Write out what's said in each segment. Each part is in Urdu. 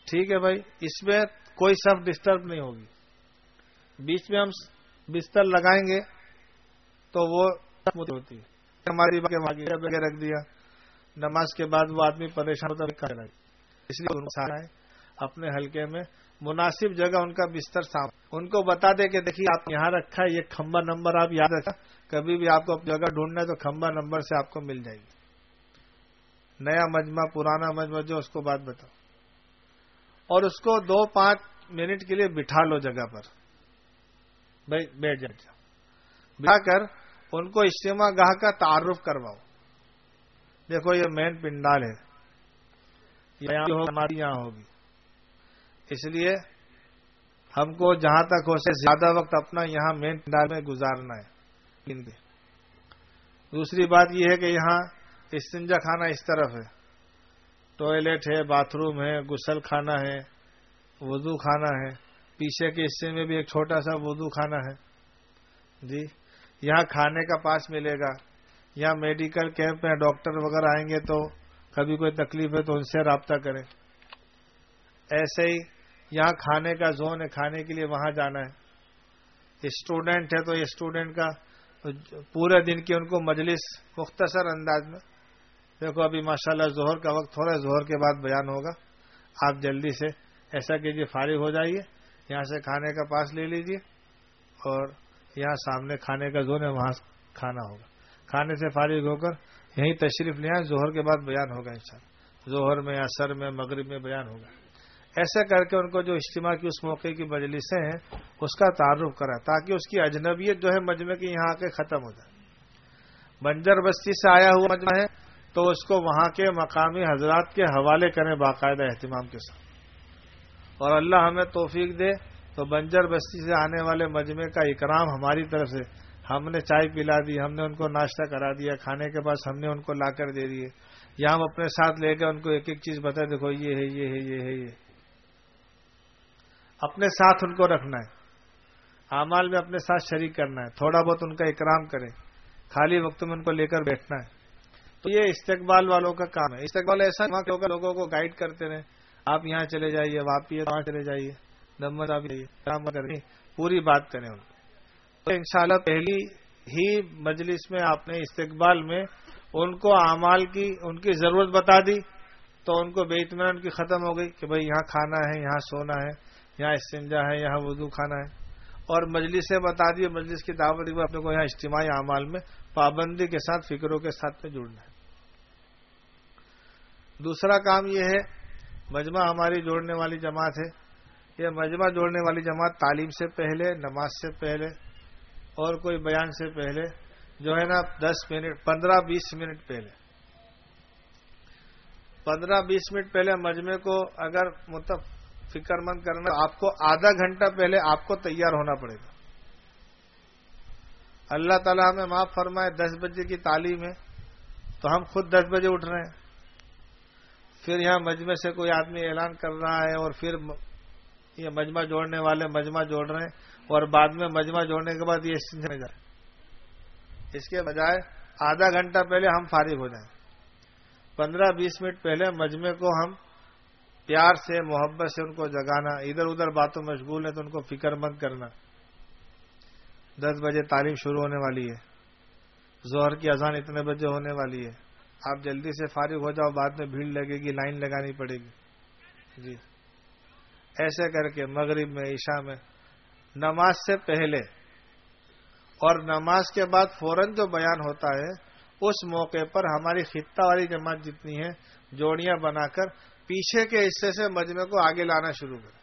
ٹھیک ہے بھائی، اس میں کوئی صف ڈسٹرب نہیں ہوگی. بیچ میں ہم بستر لگائیں گے تو وہ ہوتی ہے ہماری بغیر رکھ دیا، نماز کے بعد وہ آدمی پریشان ہوتا ہے. اس لیے اپنے حلقے میں مناسب جگہ ان کا بستر صاف، ان کو بتا دے کہ دیکھیے آپ یہاں رکھا ہے، یہ کھمبا نمبر آپ یاد رکھا، کبھی بھی آپ کو جگہ ڈھونڈنا ہے تو کھمبا نمبر سے آپ کو مل جائے گی. نیا مجمع پرانا مجمع جو اس کو بات بتاؤ، اور اس کو 2-5 منٹ کے لیے بٹھا لو جگہ پر. بھائی بیٹھ جا، بٹھا کر ان کو اجتماع گاہ کا تعارف کرواؤ. دیکھو یہ مین پنڈال ہے، ہماری یہاں ہوگی، اس لیے ہم کو جہاں تک ہو سکے زیادہ وقت اپنا یہاں مین پنڈال میں گزارنا ہے. دوسری بات یہ ہے کہ یہاں استنجا خانہ اس طرف ہے، ٹوائلٹ ہے، باتھ روم ہے، غسل خانہ ہے، وضو خانہ ہے. پیچھے کے حصے میں بھی ایک چھوٹا سا وضو خانہ ہے. جی یہاں کھانے کا پاس ملے گا. یہاں میڈیکل کیمپ میں ڈاکٹر وغیرہ آئیں گے تو کبھی کوئی تکلیف ہے تو ان سے رابطہ کریں. ایسے ہی یہاں کھانے کا زون ہے، کھانے کے لیے وہاں جانا ہے. اسٹوڈنٹ ہے تو یہ اسٹوڈنٹ کا پورے دن کی ان کو مجلس مختصر انداز میں. دیکھو ابھی ماشاءاللہ ظہر کا وقت ہو رہا ہے، ظہر کے بعد بیان ہوگا. آپ جلدی سے ایسا کیجیے، فارغ ہو جائیے، یہاں سے کھانے کا پاس لے لیجیے، اور یہاں سامنے کھانے کا زون ہے وہاں کھانا ہوگا. کھانے سے فارغ ہو کر یہیں تشریف لے آئیں، ظہر کے بعد بیان ہوگا انشاءاللہ. ظہر میں، عصر میں، مغرب میں بیان ہوگا. ایسے کر کے ان کو جو اجتماع کی اس موقع کی مجلسیں ہیں اس کا تعارف کرا، تاکہ اس کی اجنبیت جو ہے مجمع کی یہاں آ کے ختم ہو جائے. بنجر بستی سے آیا ہوا مجمع ہے تو اس کو وہاں کے مقامی حضرات کے حوالے کریں باقاعدہ اہتمام کے ساتھ. اور اللہ ہمیں توفیق دے تو بنجر بستی سے آنے والے مجمع کا اکرام ہماری طرف سے، ہم نے چائے پلا دی، ہم نے ان کو ناشتہ کرا دیا، کھانے کے بعد ہم نے ان کو لا کر دے دیے، یا ہم اپنے ساتھ لے کے ان کو ایک ایک چیز بتا، دیکھو یہ ہے، یہ ہے، یہ ہے، یہ اپنے ساتھ ان کو رکھنا ہے. اعمال میں اپنے ساتھ شریک کرنا ہے، تھوڑا بہت ان کا اکرام کریں، خالی وقت میں ان کو لے کر بیٹھنا ہے. تو یہ استقبال والوں کا کام ہے. استقبال ایسا وہاں کے لوگوں کو گائیڈ کرتے رہیں، آپ یہاں چلے جائیے، واپی وہاں چلے جائیے، نمبر آپ کریں، پوری بات کریں ان کو. تو انشاءاللہ پہلی ہی مجلس میں آپ نے استقبال میں ان کو اعمال کی ان کی ضرورت بتا دی تو ان کو بے اطمینان کی ختم ہو گئی کہ بھئی یہاں کھانا ہے، یہاں سونا ہے، یہاں استنجا ہے، یہاں وضو کھانا ہے. اور مجلس سے بتا دیے، مجلس کی دعوت دی، اپنے کو یہاں اجتماعی اعمال میں پابندی کے ساتھ، فکروں کے ساتھ میں جڑنا ہے. دوسرا کام یہ ہے، مجمع ہماری جوڑنے والی جماعت ہے. یہ مجمع جوڑنے والی جماعت تعلیم سے پہلے، نماز سے پہلے اور کوئی بیان سے پہلے جو ہے نا 10 منٹ 15-20 منٹ پہلے 15-20 منٹ پہلے مجمع کو اگر فکر مند کرنا، آپ کو آدھا گھنٹہ پہلے آپ کو تیار ہونا پڑے گا. اللہ تعالیٰ ہمیں معاف فرمائے، 10 بجے کی تعلیم ہے تو ہم خود 10 بجے اٹھ رہے ہیں. پھر یہاں مجمع سے کوئی آدمی اعلان کر رہا ہے اور پھر یہ مجمع جوڑنے والے مجمع جوڑ رہے ہیں اور بعد میں مجمع جوڑنے کے بعد یہ استنجا جائے. اس کے بجائے آدھا گھنٹہ پہلے ہم فارغ ہو جائیں. 15-20 منٹ پہلے مجمع کو ہم پیار سے، محبت سے ان کو جگانا. ادھر ادھر باتوں مشغول ہے تو ان کو فکر مند کرنا. 10 بجے تعلیم شروع ہونے والی ہے، ظہر کی اذان اتنے بجے ہونے والی ہے، آپ جلدی سے فارغ ہو جاؤ، بعد میں بھیڑ لگے گی، لائن لگانی پڑے گی. جی ایسے کر کے مغرب میں، عشاء میں، نماز سے پہلے اور نماز کے بعد فوراً جو بیان ہوتا ہے اس موقع پر ہماری خطہ والی جماعت جتنی ہے جوڑیاں بنا کر پیچھے کے حصے سے مجمع کو آگے لانا شروع کریں،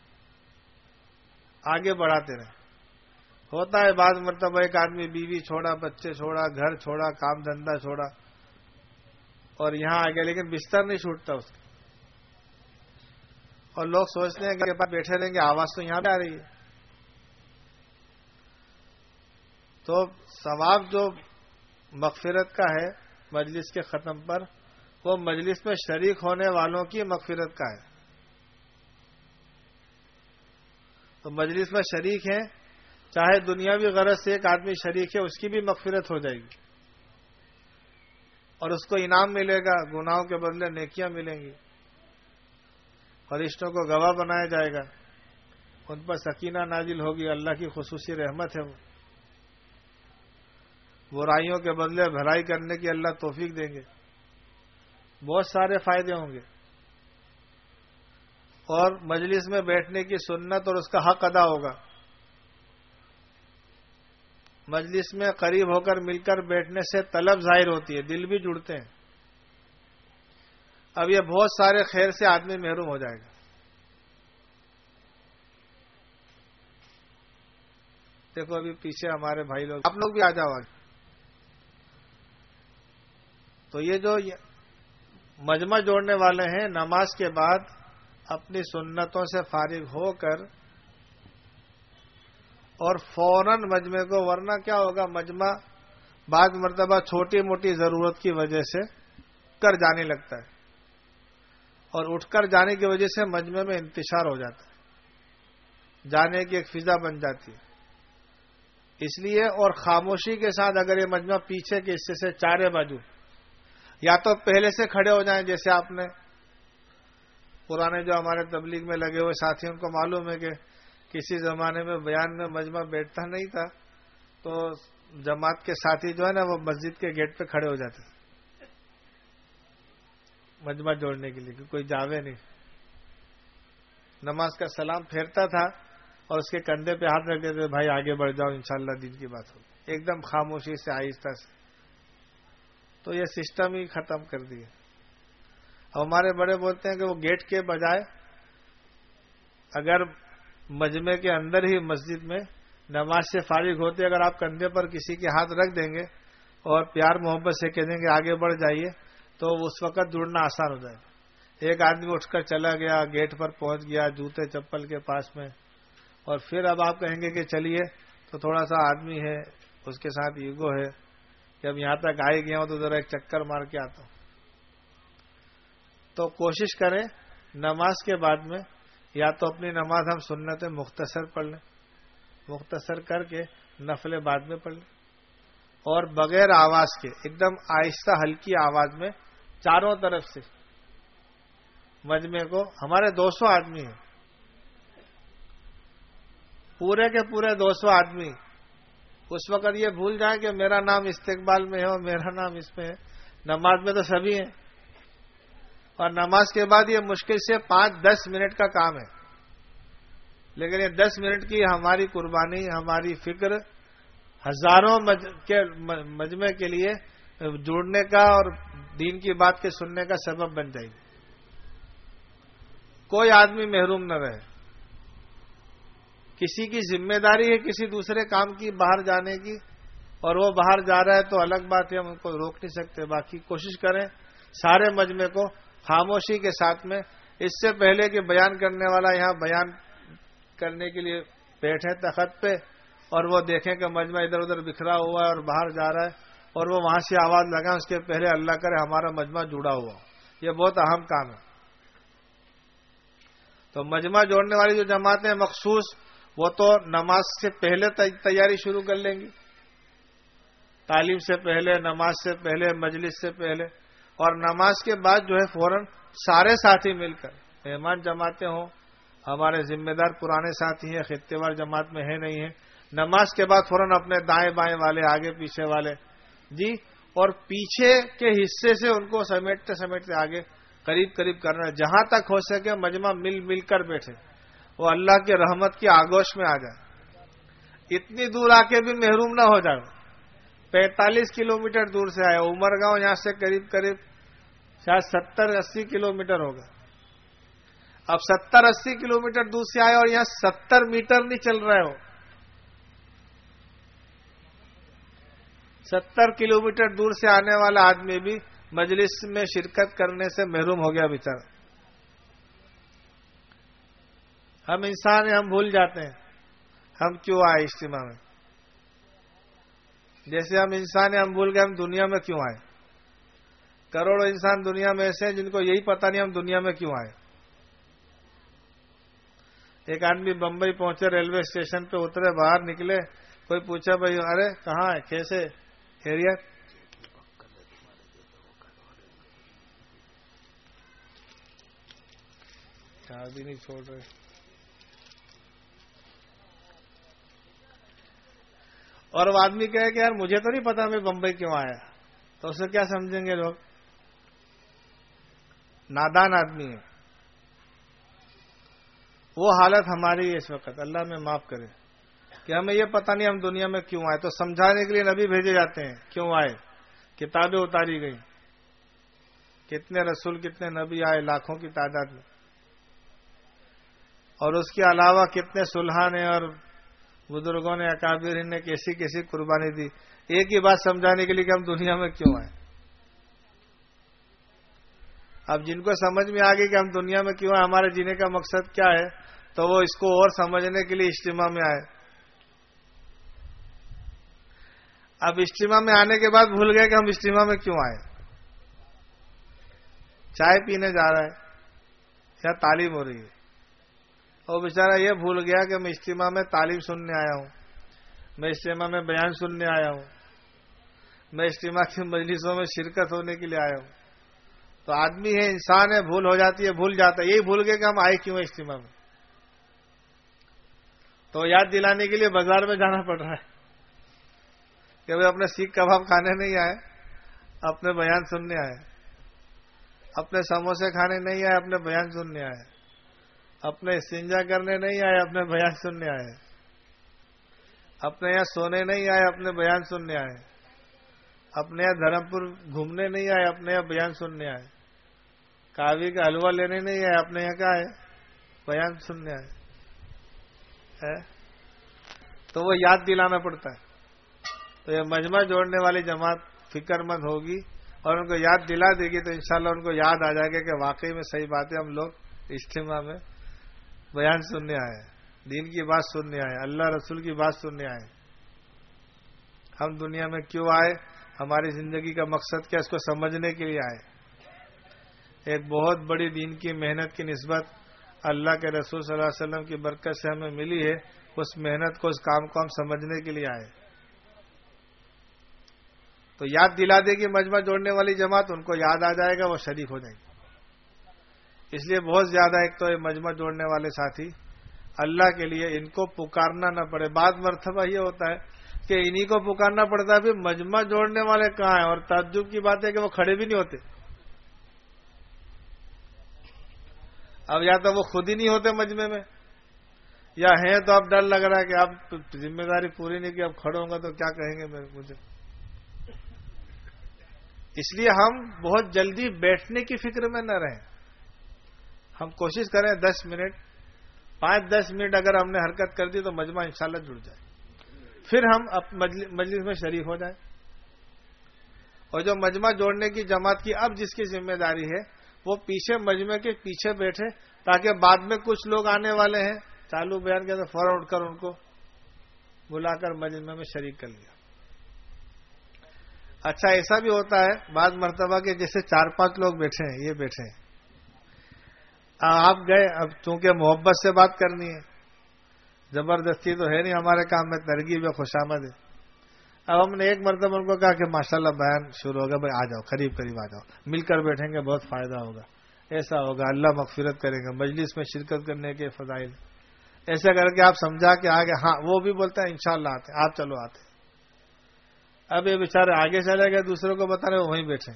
آگے بڑھاتے رہیں. ہوتا ہے بعض مرتبہ ایک آدمی بیوی چھوڑا، بچے چھوڑا، گھر چھوڑا، کام دھندا چھوڑا اور یہاں آ گیا، لیکن بستر نہیں چھوٹتا اس کا. اور لوگ سوچتے ہیں کہ پاس بیٹھے رہیں گے، آواز تو یہاں پہ آ رہی ہے. تو ثواب جو مغفرت کا ہے مجلس کے ختم پر، وہ مجلس میں شریک ہونے والوں کی مغفرت کا ہے. تو مجلس میں شریک ہیں، چاہے دنیاوی غرض سے ایک آدمی شریک ہے، اس کی بھی مغفرت ہو جائے گی اور اس کو انعام ملے گا، گناہوں کے بدلے نیکیاں ملیں گی. فرشتوں کو گواہ بنایا جائے گا، ان پر سکینہ نازل ہوگی، اللہ کی خصوصی رحمت ہے، وہ برائیوں کے بدلے بھلائی کرنے کی اللہ توفیق دیں گے، بہت سارے فائدے ہوں گے، اور مجلس میں بیٹھنے کی سنت اور اس کا حق ادا ہوگا۔ مجلس میں قریب ہو کر مل کر بیٹھنے سے طلب ظاہر ہوتی ہے، دل بھی جڑتے ہیں۔ اب یہ بہت سارے خیر سے آدمی محروم ہو جائے گا۔ دیکھو ابھی پیچھے ہمارے بھائی لوگ، آپ لوگ بھی آ جاؤ آگے۔ تو یہ جو مجمع جوڑنے والے ہیں، نماز کے بعد اپنی سنتوں سے فارغ ہو کر اور فوراً مجمع کو، ورنہ کیا ہوگا، مجمع بعض مرتبہ چھوٹی موٹی ضرورت کی وجہ سے کر جانے لگتا ہے، اور اٹھ کر جانے کی وجہ سے مجمع میں انتشار ہو جاتا ہے، جانے کی ایک فضا بن جاتی ہے۔ اس لیے اور خاموشی کے ساتھ اگر یہ مجمع پیچھے کے حصے سے چارے بازو یا تو پہلے سے کھڑے ہو جائیں، جیسے آپ نے پرانے جو ہمارے تبلیغ میں لگے ہوئے ساتھی، ان کو معلوم ہے کہ کسی زمانے میں بیان میں مجمع بیٹھتا نہیں تھا، تو جماعت کے ساتھی جو ہے نا، وہ مسجد کے گیٹ پہ کھڑے ہو جاتے مجمع جوڑنے کے لیے کہ کوئی جاوے نہیں۔ نماز کا سلام پھیرتا تھا اور اس کے کندھے پہ ہاتھ رکھ دیتے، بھائی آگے بڑھ جاؤ، انشاءاللہ دین کی بات ہوگی، ایک دم خاموشی سے، آہستہ سے۔ تو یہ سسٹم ہی ختم کر دیا۔ اب ہمارے بڑے بولتے ہیں کہ وہ گیٹ کے بجائے اگر مجمع کے اندر ہی مسجد میں نماز سے فارغ ہوتے، اگر آپ کندھے پر کسی کے ہاتھ رکھ دیں گے اور پیار محبت سے کہہ دیں گے آگے بڑھ جائیے، تو اس وقت جڑنا آسان ہو جائے گا۔ ایک آدمی اٹھ کر چلا گیا، گیٹ پر پہنچ گیا جوتے چپل کے پاس میں، اور پھر اب آپ کہیں گے کہ چلیے، تو تھوڑا سا آدمی ہے، اس کے ساتھ ایگو ہے کہ اب یہاں تک آئے گیا ہوں تو ذرا ایک چکر مار کے آتا ہوں۔ تو کوشش کریں نماز کے بعد میں یا تو اپنی نماز ہم سنتیں مختصر پڑھ لیں، مختصر کر کے نفل بعد میں پڑھ لیں، اور بغیر آواز کے ایک دم آہستہ ہلکی آواز میں چاروں طرف سے مجمع کو، ہمارے 200 آدمی ہیں، پورے کے پورے 200 آدمی اس وقت یہ بھول جائیں کہ میرا نام استقبال میں ہے اور میرا نام اس میں ہے، نماز میں تو سبھی ہیں، اور نماز کے بعد یہ مشکل سے 5-10 منٹ کا کام ہے، لیکن یہ 10 منٹ کی ہماری قربانی، ہماری فکر ہزاروں مجمع کے لیے جڑنے کا اور دین کی بات کے سننے کا سبب بن جائے گی۔ کوئی آدمی محروم نہ رہے۔ کسی کی ذمہ داری ہے کسی دوسرے کام کی باہر جانے کی، اور وہ باہر جا رہا ہے تو الگ بات ہے، ہم ان کو روک نہیں سکتے۔ باقی کوشش کریں سارے مجمع کو خاموشی کے ساتھ میں، اس سے پہلے کہ بیان کرنے والا یہاں بیان کرنے کے لیے بیٹھے تخت پہ اور وہ دیکھیں کہ مجمع ادھر ادھر بکھرا ہوا ہے اور باہر جا رہا ہے، اور وہ وہاں سے آواز لگائیں، اس کے پہلے اللہ کرے ہمارا مجمع جڑا ہوا ہو۔ یہ بہت اہم کام ہے۔ تو مجمع جوڑنے والی جو جماعتیں مخصوص، وہ تو نماز سے پہلے تیاری شروع کر لیں گی، تعلیم سے پہلے، نماز سے پہلے، مجلس سے پہلے، اور نماز کے بعد جو ہے فوراً سارے ساتھی مل کر، مہمان جماعتیں ہوں، ہمارے ذمہ دار پرانے ساتھی ہیں، خطے وار جماعت میں ہے نہیں ہے، نماز کے بعد فوراً اپنے دائیں بائیں والے، آگے پیچھے والے جی، اور پیچھے کے حصے سے ان کو سمیٹتے سمیٹتے آگے قریب قریب کرنا ہے، جہاں تک ہو سکے مجمع مل مل کر بیٹھے، وہ اللہ کی رحمت کی آگوش میں آ جائے۔ اتنی دور آ کے بھی محروم نہ ہو جائے۔ 45 کلومیٹر دور سے آئے، عمرگاؤں یہاں سے قریب قریب شاید 70-80 کلومیٹر ہوگا۔ اب 70-80 کلومیٹر دور سے آئے اور یہاں 70 میٹر نہیں چل رہے ہو، 70 کلومیٹر دور سے آنے والا آدمی بھی مجلس میں شرکت کرنے سے محروم ہو گیا بیچارہ۔ ہم انسان ہیں، ہم بھول جاتے ہیں ہم کیوں آئے اجتماع میں۔ جیسے ہم انسان ہیں، ہم بھول گئے ہم دنیا میں کیوں آئے۔ کروڑوں انسان دنیا میں ایسے ہیں جن کو یہی پتہ نہیں ہم دنیا میں کیوں آئے۔ ایک آدمی بمبئی پہنچے، ریلوے اسٹیشن پہ اترے، باہر نکلے، کوئی پوچھا بھائی ارے کہاں ہے، کیسے خیریت؟ چابی نہیں چھوڑ رہے. اور وہ آدمی کہے کہ یار مجھے تو نہیں پتا میں بمبئی کیوں آیا, تو اسے کیا سمجھیں گے لوگ؟ نادان آدمی ہے. وہ حالت ہماری ہے اس وقت, اللہ میں معاف کرے, کہ ہمیں یہ پتہ نہیں ہم دنیا میں کیوں آئے. تو سمجھانے کے لیے نبی بھیجے جاتے ہیں کیوں آئے, کتابیں اتاری گئی, کتنے رسول کتنے نبی آئے لاکھوں کی تعداد میں, اور اس کے علاوہ کتنے صلحاں نے اور بزرگوں نے اکابرین نے کیسی کیسی قربانی دی, ایک ہی بات سمجھانے کے لیے کہ ہم دنیا میں کیوں آئے. اب جن کو سمجھ میں آ گئی کہ ہم دنیا میں کیوں آئے, ہمارے جینے کا مقصد کیا ہے, تو وہ اس کو اور سمجھنے کے لیے اجتماع میں آئے. اب اجتماع میں آنے کے بعد بھول گئے کہ ہم اجتماع میں کیوں آئے. چائے پینے جا رہا ہے یا تعلیم ہو رہی ہے, اور بیچارہ یہ بھول گیا کہ میں اجتماع میں تعلیم سننے آیا ہوں, میں اجتماع میں بیان سننے آیا ہوں, میں اجتماع کی مجلسوں میں شرکت ہونے کے لیے آیا ہوں. تو آدمی ہے, انسان ہے, بھول ہو جاتی ہے, بھول جاتا ہے. یہی بھول گئے کہ ہم آئے کیوں اجتماع میں. تو یاد دلانے کے لیے بازار میں جانا پڑ رہا ہے کہ وہ اپنے سیخ کباب کھانے نہیں آئے, اپنے بیان سننے آئے. اپنے سموسے کھانے نہیں آئے, اپنے بیان سننے آئے. اپنے استنجا کرنے نہیں آئے, اپنے بیان سننے آئے. اپنے یہاں سونے نہیں آئے, اپنے بیان سننے آئے. اپنے یہاں دھرمپور گھومنے نہیں آئے, اپنے یہاں بیان سننے آئے. کاوی کا حلوہ لینے نہیں آئے, اپنے یہاں کا آئے, بیان سننے آئے. تو وہ یاد دلانا پڑتا ہے. تو یہ مجمع جوڑنے والی جماعت فکر مند ہوگی اور ان کو یاد دلا دے گی, تو انشاءاللہ ان کو یاد آ جائے گا کہ واقعی میں صحیح بات ہے, ہم لوگ اجتماع میں بیان سننے آئے, دین کی بات سننے آئے, اللہ رسول کی بات سننے آئے. ہم دنیا میں کیوں آئے, ہماری زندگی کا مقصد کیا, اس کو سمجھنے کے لیے آئے. ایک بہت بڑی دین کی محنت کی نسبت اللہ کے رسول صلی اللہ علیہ وسلم کی برکت سے ہمیں ملی ہے. اس محنت کو, اس کام کو ہم سمجھنے کے لیے آئے. تو یاد دلا دے گی مجمع جوڑنے والی جماعت, ان کو یاد آ جائے گا, وہ شریک ہو جائے گی. اس لیے بہت زیادہ ایک تو یہ مجمع جوڑنے والے ساتھی اللہ کے لیے ان کو پکارنا نہ پڑے. بعض مرتبہ یہ ہوتا ہے کہ انہی کو پکارنا پڑتا ہے, پھر مجمع جوڑنے والے کہاں ہیں, اور تعجب کی بات ہے کہ وہ کھڑے بھی نہیں ہوتے. اب یا تو وہ خود ہی نہیں ہوتے مجمع میں, یا ہیں تو اب ڈر لگ رہا ہے کہ اب ذمہ داری پوری نہیں کی, اب کھڑے ہوں گا تو کیا کہیں گے مجھے. اس لیے ہم بہت جلدی بیٹھنے کی فکر میں نہ رہیں. ہم کوشش کریں 10 منٹ 5-10 منٹ اگر ہم نے حرکت کر دی تو مجمع انشاءاللہ جڑ جائے, پھر ہم مجلس میں شریک ہو جائیں. اور جو مجمع جوڑنے کی جماعت کی اب جس کی ذمہ داری ہے, وہ پیچھے مجمع کے پیچھے بیٹھے, تاکہ بعد میں کچھ لوگ آنے والے ہیں, چالو بیان کے تو فوراً اٹھ کر ان کو بلا کر مجمع میں شریک کر لیا. اچھا ایسا بھی ہوتا ہے بعض مرتبہ کہ جیسے 4-5 لوگ بیٹھے ہیں, یہ بیٹھے ہیں, آپ گئے, اب چونکہ محبت سے بات کرنی ہے, زبردستی تو ہے نہیں ہمارے کام میں, ترغیب ہے, خوشامد ہے. اب ہم نے ایک مرتبہ ان کو کہا کہ ماشاءاللہ بیان شروع ہوگا, بھائی آ جاؤ, قریب آ جاؤ, مل کر بیٹھیں گے بہت فائدہ ہوگا, ایسا ہوگا, اللہ مغفرت کرے گا, مجلس میں شرکت کرنے کے فضائل. ایسا کر کے آپ سمجھا کہ آگے, ہاں وہ بھی بولتا ہے انشاءاللہ آتے, آپ چلو آتے. اب یہ بیچارے آگے چلے گئے, دوسروں کو بتا رہے وہیں بیٹھے,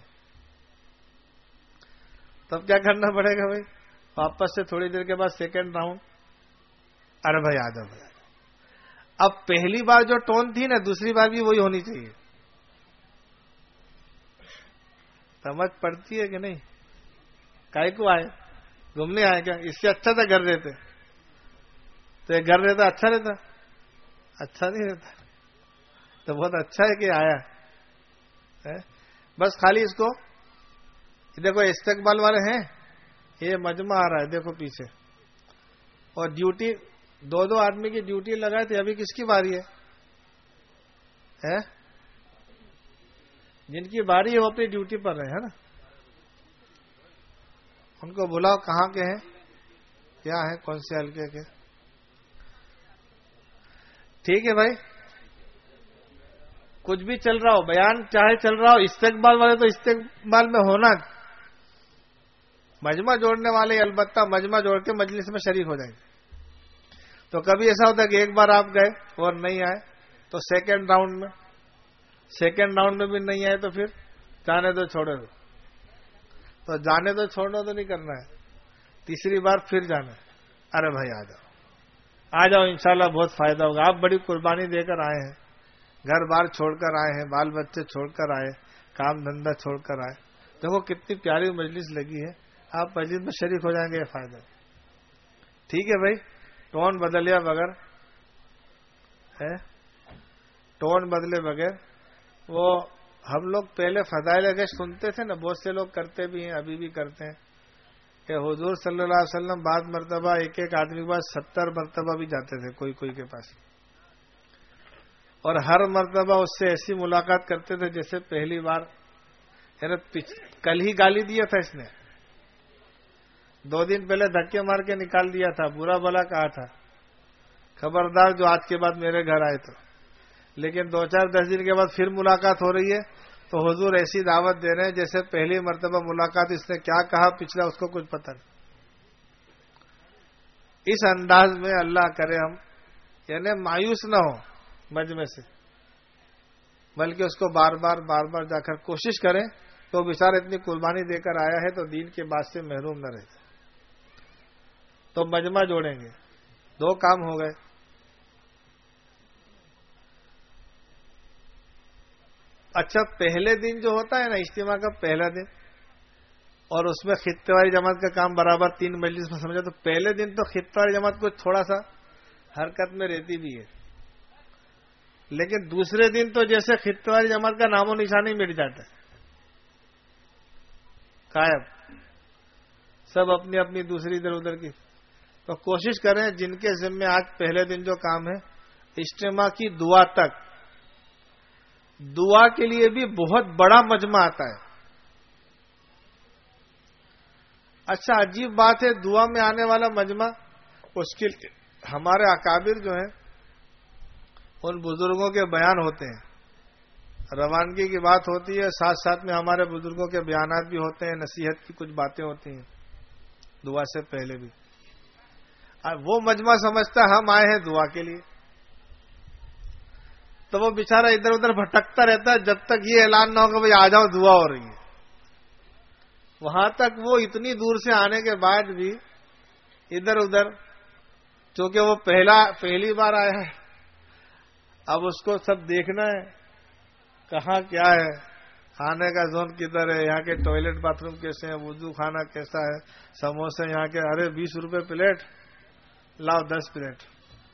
تب کیا کرنا پڑے گا بھائی, واپس سے تھوڑی دیر کے بعد سیکنڈ راؤنڈ, ارے بھائی آ جاؤ بھائی. اب پہلی بار جو ٹون تھی نا, دوسری بار بھی وہی ہونی چاہیے. سمجھ پڑتی ہے کہ نہیں؟ کائی کو آئے, گھومنے آئے کیا, اس سے اچھا تھا گھر رہتے, تو یہ گھر رہتا اچھا رہتا, اچھا نہیں رہتا. تو بہت اچھا ہے کہ آیا, بس خالی اس کو دیکھو, استقبال والے ہیں, یہ مجمع آ رہا ہے دیکھو پیچھے, اور ڈیوٹی 2 آدمی کی ڈیوٹی لگائے تھے, ابھی کس کی باری ہے؟ جن کی باری ہے وہ اپنی ڈیوٹی پر رہے, ہے نا, ان کو بلاؤ, کہاں کے ہیں, کیا ہے, کون سے حلقے کے. ٹھیک ہے بھائی, کچھ بھی چل رہا ہو, بیان چاہے چل رہا ہو, استقبال والے تو استقبال میں ہونا, مجمع جوڑنے والے البتہ مجمع جوڑ کے مجلس میں شریک ہو جائیں گے. تو کبھی ایسا ہوتا ہے کہ ایک بار آپ گئے اور نہیں آئے تو سیکنڈ راؤنڈ میں بھی نہیں آئے تو پھر جانے دو چھوڑے دو. تو جانے دو چھوڑنا تو نہیں کرنا ہے, تیسری بار پھر جانا ہے. ارے بھائی آ جاؤ انشاءاللہ بہت فائدہ ہوگا. آپ بڑی قربانی دے کر آئے ہیں, گھر بار چھوڑ کر آئے ہیں, بال بچے چھوڑ کر آئے, کام دھندا چھوڑ کر آئے. دیکھو کتنی پیاری مجلس لگی ہے, آپ مجلس میں شریک ہو جائیں گے, یہ فائدہ. ٹھیک ہے بھائی, ٹون بدلیا بغیر ٹون بدلے بغیر. وہ ہم لوگ پہلے فضائل گشت سنتے تھے نا, بہت سے لوگ کرتے بھی ہیں, ابھی بھی کرتے ہیں, کہ حضور صلی اللہ علیہ وسلم بعض مرتبہ ایک آدمی کے پاس 70 مرتبہ بھی جاتے تھے کوئی کے پاس, اور ہر مرتبہ اس سے ایسی ملاقات کرتے تھے جیسے پہلی بار, یعنی کل ہی گالی دیا تھا اس نے, 2 دن پہلے دھکے مار کے نکال دیا تھا, برا بلا کہا تھا, خبردار جو آج کے بعد میرے گھر آئے تو. لیکن 2-4-10 دن کے بعد پھر ملاقات ہو رہی ہے تو حضور ایسی دعوت دے رہے ہیں جیسے پہلی مرتبہ ملاقات اس نے کیا کہا پچھلا اس کو کچھ پتہ نہیں. اس انداز میں اللہ کرے ہم یعنی مایوس نہ ہو مجمع سے, بلکہ اس کو بار بار جا کر کوشش کریں. تو بیچارہ اتنی قربانی دے کر آیا ہے تو دین کے بات سے محروم نہ رہے. تو مجمع جوڑیں گے, 2 کام ہو گئے. اچھا, پہلے دن جو ہوتا ہے نا اجتماع کا پہلا دن, اور اس میں خطے والی جماعت کا کام برابر 3 مجلس میں سمجھا, تو پہلے دن تو خطے والی جماعت کو تھوڑا سا حرکت میں رہتی بھی ہے, لیکن دوسرے دن تو جیسے خطے والی جماعت کا نام و نشان ہی مٹ جاتا ہے, غائب, سب اپنی اپنی دوسری ادھر ادھر کی. تو کوشش کریں جن کے ذمہ آج پہلے دن جو کام ہے اجتماع کی دعا تک, دعا کے لیے بھی بہت بڑا مجمع آتا ہے. اچھا عجیب بات ہے, دعا میں آنے والا مجمع, اس کے لیے ہمارے اکابر جو ہیں ان بزرگوں کے بیان ہوتے ہیں, روانگی کی بات ہوتی ہے, ساتھ ساتھ میں ہمارے بزرگوں کے بیانات بھی ہوتے ہیں, نصیحت کی کچھ باتیں ہوتی ہیں دعا سے پہلے بھی. وہ مجمع سمجھتا ہے ہم آئے ہیں دعا کے لیے, تو وہ بیچارہ ادھر ادھر بھٹکتا رہتا ہے جب تک یہ اعلان نہ ہو کہ بھائی آ جاؤ دعا ہو رہی ہے. وہاں تک وہ اتنی دور سے آنے کے بعد بھی ادھر ادھر, چونکہ وہ پہلی بار آیا ہے, اب اس کو سب دیکھنا ہے کہاں کیا ہے, کھانے کا زون کدھر ہے, یہاں کے ٹوائلٹ باتھ روم کیسے ہیں, وضو خانہ کیسا ہے, سموسے یہاں کے, ارے 20 روپے پلیٹ, لاؤ 10 پلیٹ.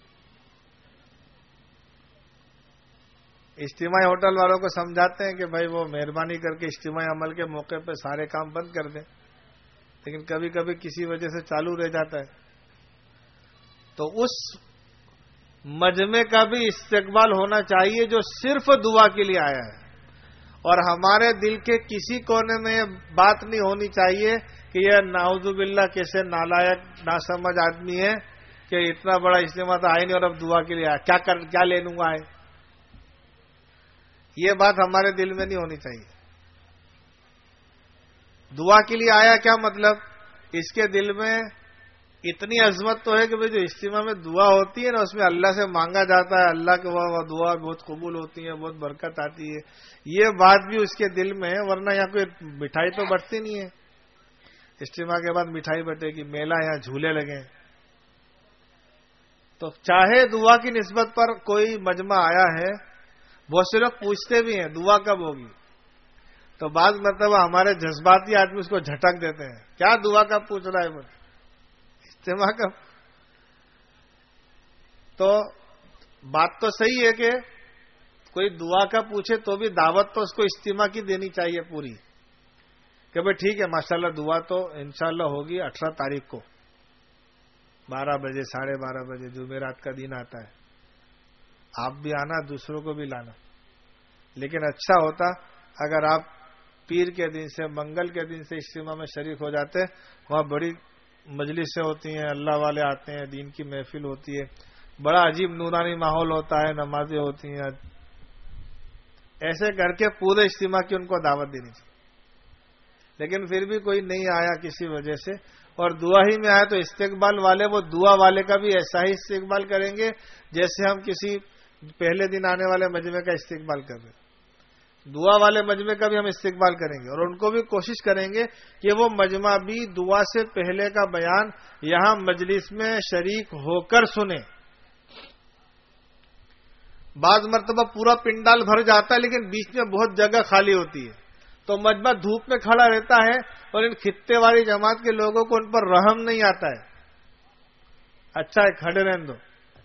اجتماعی ہوٹل والوں کو سمجھاتے ہیں کہ بھائی وہ مہربانی کر کے اجتماعی عمل کے موقع پہ سارے کام بند کر دیں, لیکن کبھی کبھی کسی وجہ سے چالو رہ جاتا ہے. تو اس مجمع کا بھی استقبال ہونا چاہیے جو صرف دعا کے لیے آیا ہے, اور ہمارے دل کے کسی کونے میں یہ بات نہیں ہونی چاہیے کہ یہ نعوذ باللہ کیسے نالائق ناسمجھ آدمی ہے کہ اتنا بڑا اجتماع تو آئے نہیں اور اب دعا کے لیے آیا, کیا لے لوں گا آئے. یہ بات ہمارے دل میں نہیں ہونی چاہیے. دعا کے لیے آیا کیا مطلب, اس کے دل میں اتنی عظمت تو ہے کہ جو اجتماع میں دعا ہوتی ہے نا اس میں اللہ سے مانگا جاتا ہے, اللہ کے وہ دعا بہت قبول ہوتی ہے, بہت برکت آتی ہے, یہ بات بھی اس کے دل میں ہے. ورنہ یہاں کوئی مٹھائی تو بٹتی نہیں ہے, اجتماع کے بعد مٹھائی بٹے گی, میلہ یہاں جھولے لگے. تو چاہے دعا کی نسبت پر کوئی مجمع آیا ہے, بہت سے لوگ پوچھتے بھی ہیں دعا کب ہوگی, تو بعض مرتبہ ہمارے جذباتی آدمی اس کو جھٹک دیتے ہیں, کیا دعا کب پوچھ رہا ہے, اجتماع کب. تو بات تو صحیح ہے کہ کوئی دعا کا پوچھے تو بھی دعوت تو اس کو اجتماع کی دینی چاہیے پوری, کہ بھائی ٹھیک ہے ماشاءاللہ دعا تو انشاءاللہ ہوگی 18 تاریخ کو 12 بجے 12:30 بجے جمعرات کا دن آتا ہے, آپ بھی آنا دوسروں کو بھی لانا. لیکن اچھا ہوتا اگر آپ پیر کے دن سے منگل کے دن سے اجتماع میں شریک ہو جاتے, وہاں بڑی مجلسیں ہوتی ہیں, اللہ والے آتے ہیں, دین کی محفل ہوتی ہے, بڑا عجیب نورانی ماحول ہوتا ہے, نمازیں ہوتی ہیں. ایسے کر کے پورے اجتماع کی ان کو دعوت دینی چاہیے. لیکن پھر بھی کوئی نہیں آیا کسی وجہ سے، اور دعا ہی میں آیا تو استقبال والے وہ دعا والے کا بھی ایسا ہی استقبال کریں گے جیسے ہم کسی پہلے دن آنے والے مجمع کا استقبال کر رہے ہیں۔ دعا والے مجمع کا بھی ہم استقبال کریں گے، اور ان کو بھی کوشش کریں گے کہ وہ مجمع بھی دعا سے پہلے کا بیان یہاں مجلس میں شریک ہو کر سنیں۔ بعض مرتبہ پورا پنڈال بھر جاتا ہے لیکن بیچ میں بہت جگہ خالی ہوتی ہے، تو مجمع دھوپ میں کھڑا رہتا ہے اور ان خطے والی جماعت کے لوگوں کو ان پر رحم نہیں آتا ہے۔ اچھا ہے کھڑے رہنے دو،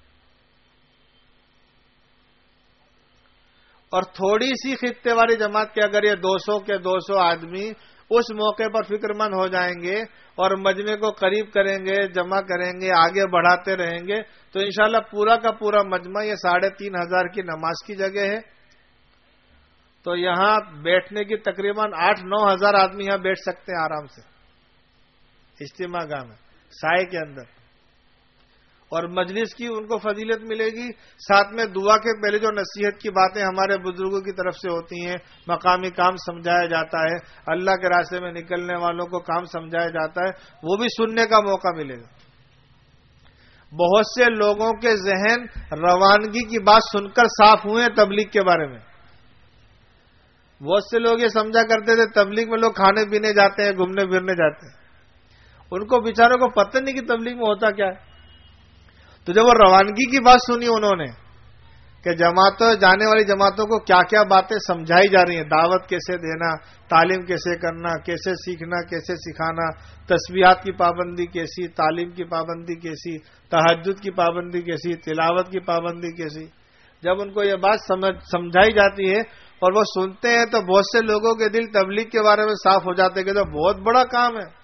اور تھوڑی سی خطے والی جماعت کے اگر یہ 200 کے 200 آدمی اس موقع پر فکر مند ہو جائیں گے اور مجمع کو قریب کریں گے، جمع کریں گے، آگے بڑھاتے رہیں گے، تو انشاءاللہ پورا کا پورا مجمع یہ 3500 کی نماز کی جگہ ہے، تو یہاں بیٹھنے کی تقریباً 8-9 ہزار آدمی یہاں بیٹھ سکتے ہیں آرام سے اجتماع گاہ میں سائے کے اندر، اور مجلس کی ان کو فضیلت ملے گی۔ ساتھ میں دعا کے پہلے جو نصیحت کی باتیں ہمارے بزرگوں کی طرف سے ہوتی ہیں، مقامی کام سمجھایا جاتا ہے، اللہ کے راستے میں نکلنے والوں کو کام سمجھایا جاتا ہے، وہ بھی سننے کا موقع ملے گا۔ بہت سے لوگوں کے ذہن روانگی کی بات سن کر صاف ہوئے ہیں تبلیغ کے بارے میں۔ بہت سے لوگ یہ سمجھا کرتے تھے تبلیغ میں لوگ کھانے پینے جاتے ہیں، گھومنے پھرنے جاتے ہیں، ان کو بیچاروں کو پتہ نہیں کہ تبلیغ میں ہوتا کیا ہے۔ تو جب وہ روانگی کی بات سنی انہوں نے کہ جانے والی جماعتوں کو کیا کیا باتیں سمجھائی جا رہی ہیں، دعوت کیسے دینا، تعلیم کیسے کرنا، کیسے سیکھنا، کیسے سکھانا، تسبیحات کی پابندی کیسی، تعلیم کی پابندی کیسی، تہجد کی پابندی کیسی، تلاوت کی پابندی کیسی، جب ان کو یہ بات سمجھائی جاتی ہے اور وہ سنتے ہیں تو بہت سے لوگوں کے دل تبلیغ کے بارے میں صاف ہو جاتے ہیں کہ تو بہت بڑا کام ہے،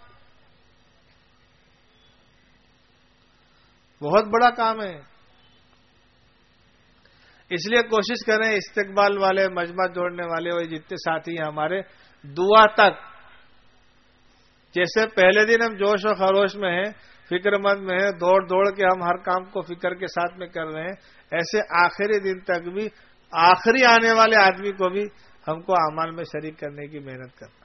بہت بڑا کام ہے۔ اس لیے کوشش کریں استقبال والے، مجمع جوڑنے والے اور جتنے ساتھی ہیں ہمارے، دعا تک جیسے پہلے دن ہم جوش و خروش میں ہیں، فکر مند میں ہیں، دوڑ دوڑ کے ہم ہر کام کو فکر کے ساتھ میں کر رہے ہیں، ایسے آخری دن تک بھی آخری آنے والے آدمی کو بھی ہم کو اعمال میں شریک کرنے کی محنت کرنا۔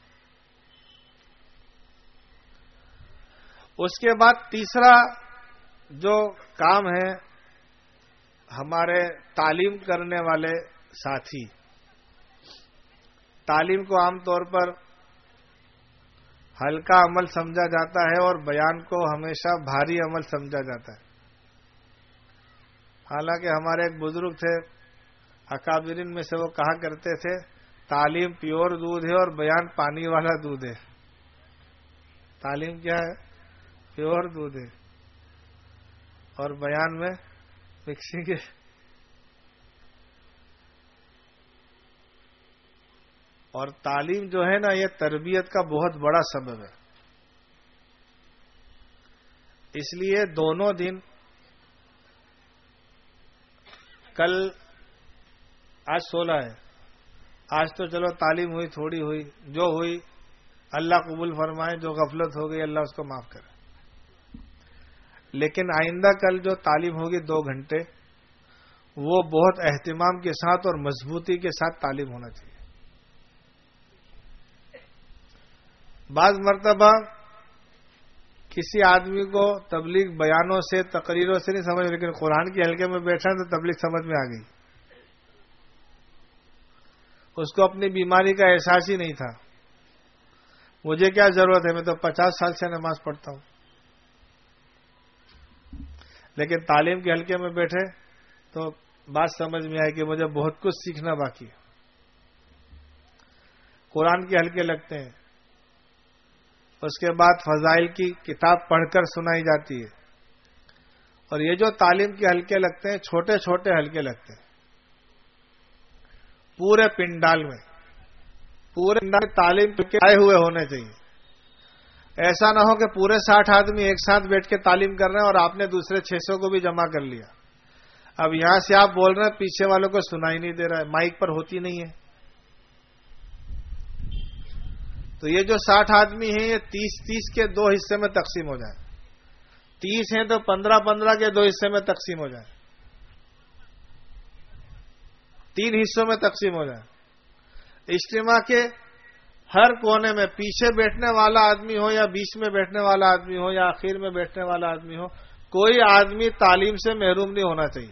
اس کے بعد تیسرا جو کام ہے ہمارے تعلیم کرنے والے ساتھی، تعلیم کو عام طور پر ہلکا عمل سمجھا جاتا ہے اور بیان کو ہمیشہ بھاری عمل سمجھا جاتا ہے۔ حالانکہ ہمارے ایک بزرگ تھے اکابرین میں سے، وہ کہا کرتے تھے تعلیم پیور دودھ ہے اور بیان پانی والا دودھ ہے۔ تعلیم کیا ہے؟ پیور دودھ ہے اور بیان میں مکسنگ ہے۔ اور تعلیم جو ہے نا یہ تربیت کا بہت بڑا سبب ہے، اس لیے دونوں دن، کل آج 16 ہے، آج تو چلو تعلیم ہوئی، تھوڑی ہوئی، جو ہوئی اللہ قبول فرمائے، جو غفلت ہو گئی اللہ اس کو معاف کرے، لیکن آئندہ کل جو تعلیم ہوگی 2 گھنٹے، وہ بہت اہتمام کے ساتھ اور مضبوطی کے ساتھ تعلیم ہونا چاہیے۔ بعض مرتبہ کسی آدمی کو تبلیغ بیانوں سے، تقریروں سے نہیں سمجھ، لیکن قرآن کے حلقے میں بیٹھا تو تبلیغ سمجھ میں آ گئی، اس کو اپنی بیماری کا احساس ہی نہیں تھا۔ مجھے کیا ضرورت ہے، میں تو 50 سال سے نماز پڑھتا ہوں، لیکن تعلیم کے حلقے میں بیٹھے تو بات سمجھ میں آئی کہ مجھے بہت کچھ سیکھنا باقی ہے۔ قرآن کے حلقے لگتے ہیں، اس کے بعد فضائل کی کتاب پڑھ کر سنائی جاتی ہے، اور یہ جو تعلیم کے حلقے لگتے ہیں چھوٹے چھوٹے حلقے لگتے ہیں پورے پنڈال میں، پورے پنڈال میں تعلیم کے آئے ہوئے ہونے چاہیے۔ ایسا نہ ہو کہ پورے 60 آدمی ایک ساتھ بیٹھ کے تعلیم کر رہے ہیں اور آپ نے دوسرے 600 کو بھی جمع کر لیا، اب یہاں سے آپ بول رہے ہیں، پیچھے والوں کو سنائی نہیں دے رہا ہے، مائک پر ہوتی نہیں ہے، تو یہ جو 60 آدمی ہیں یہ 30 کے 2 حصے میں تقسیم ہو جائیں، 30 ہیں تو 15 کے 2 حصے میں تقسیم ہو جائیں، 3 حصوں میں تقسیم ہو جائیں۔ اجتماع کے ہر کونے میں، پیچھے بیٹھنے والا آدمی ہو یا بیچ میں بیٹھنے والا آدمی ہو یا آخر میں بیٹھنے والا آدمی ہو، کوئی آدمی تعلیم سے محروم نہیں ہونا چاہیے.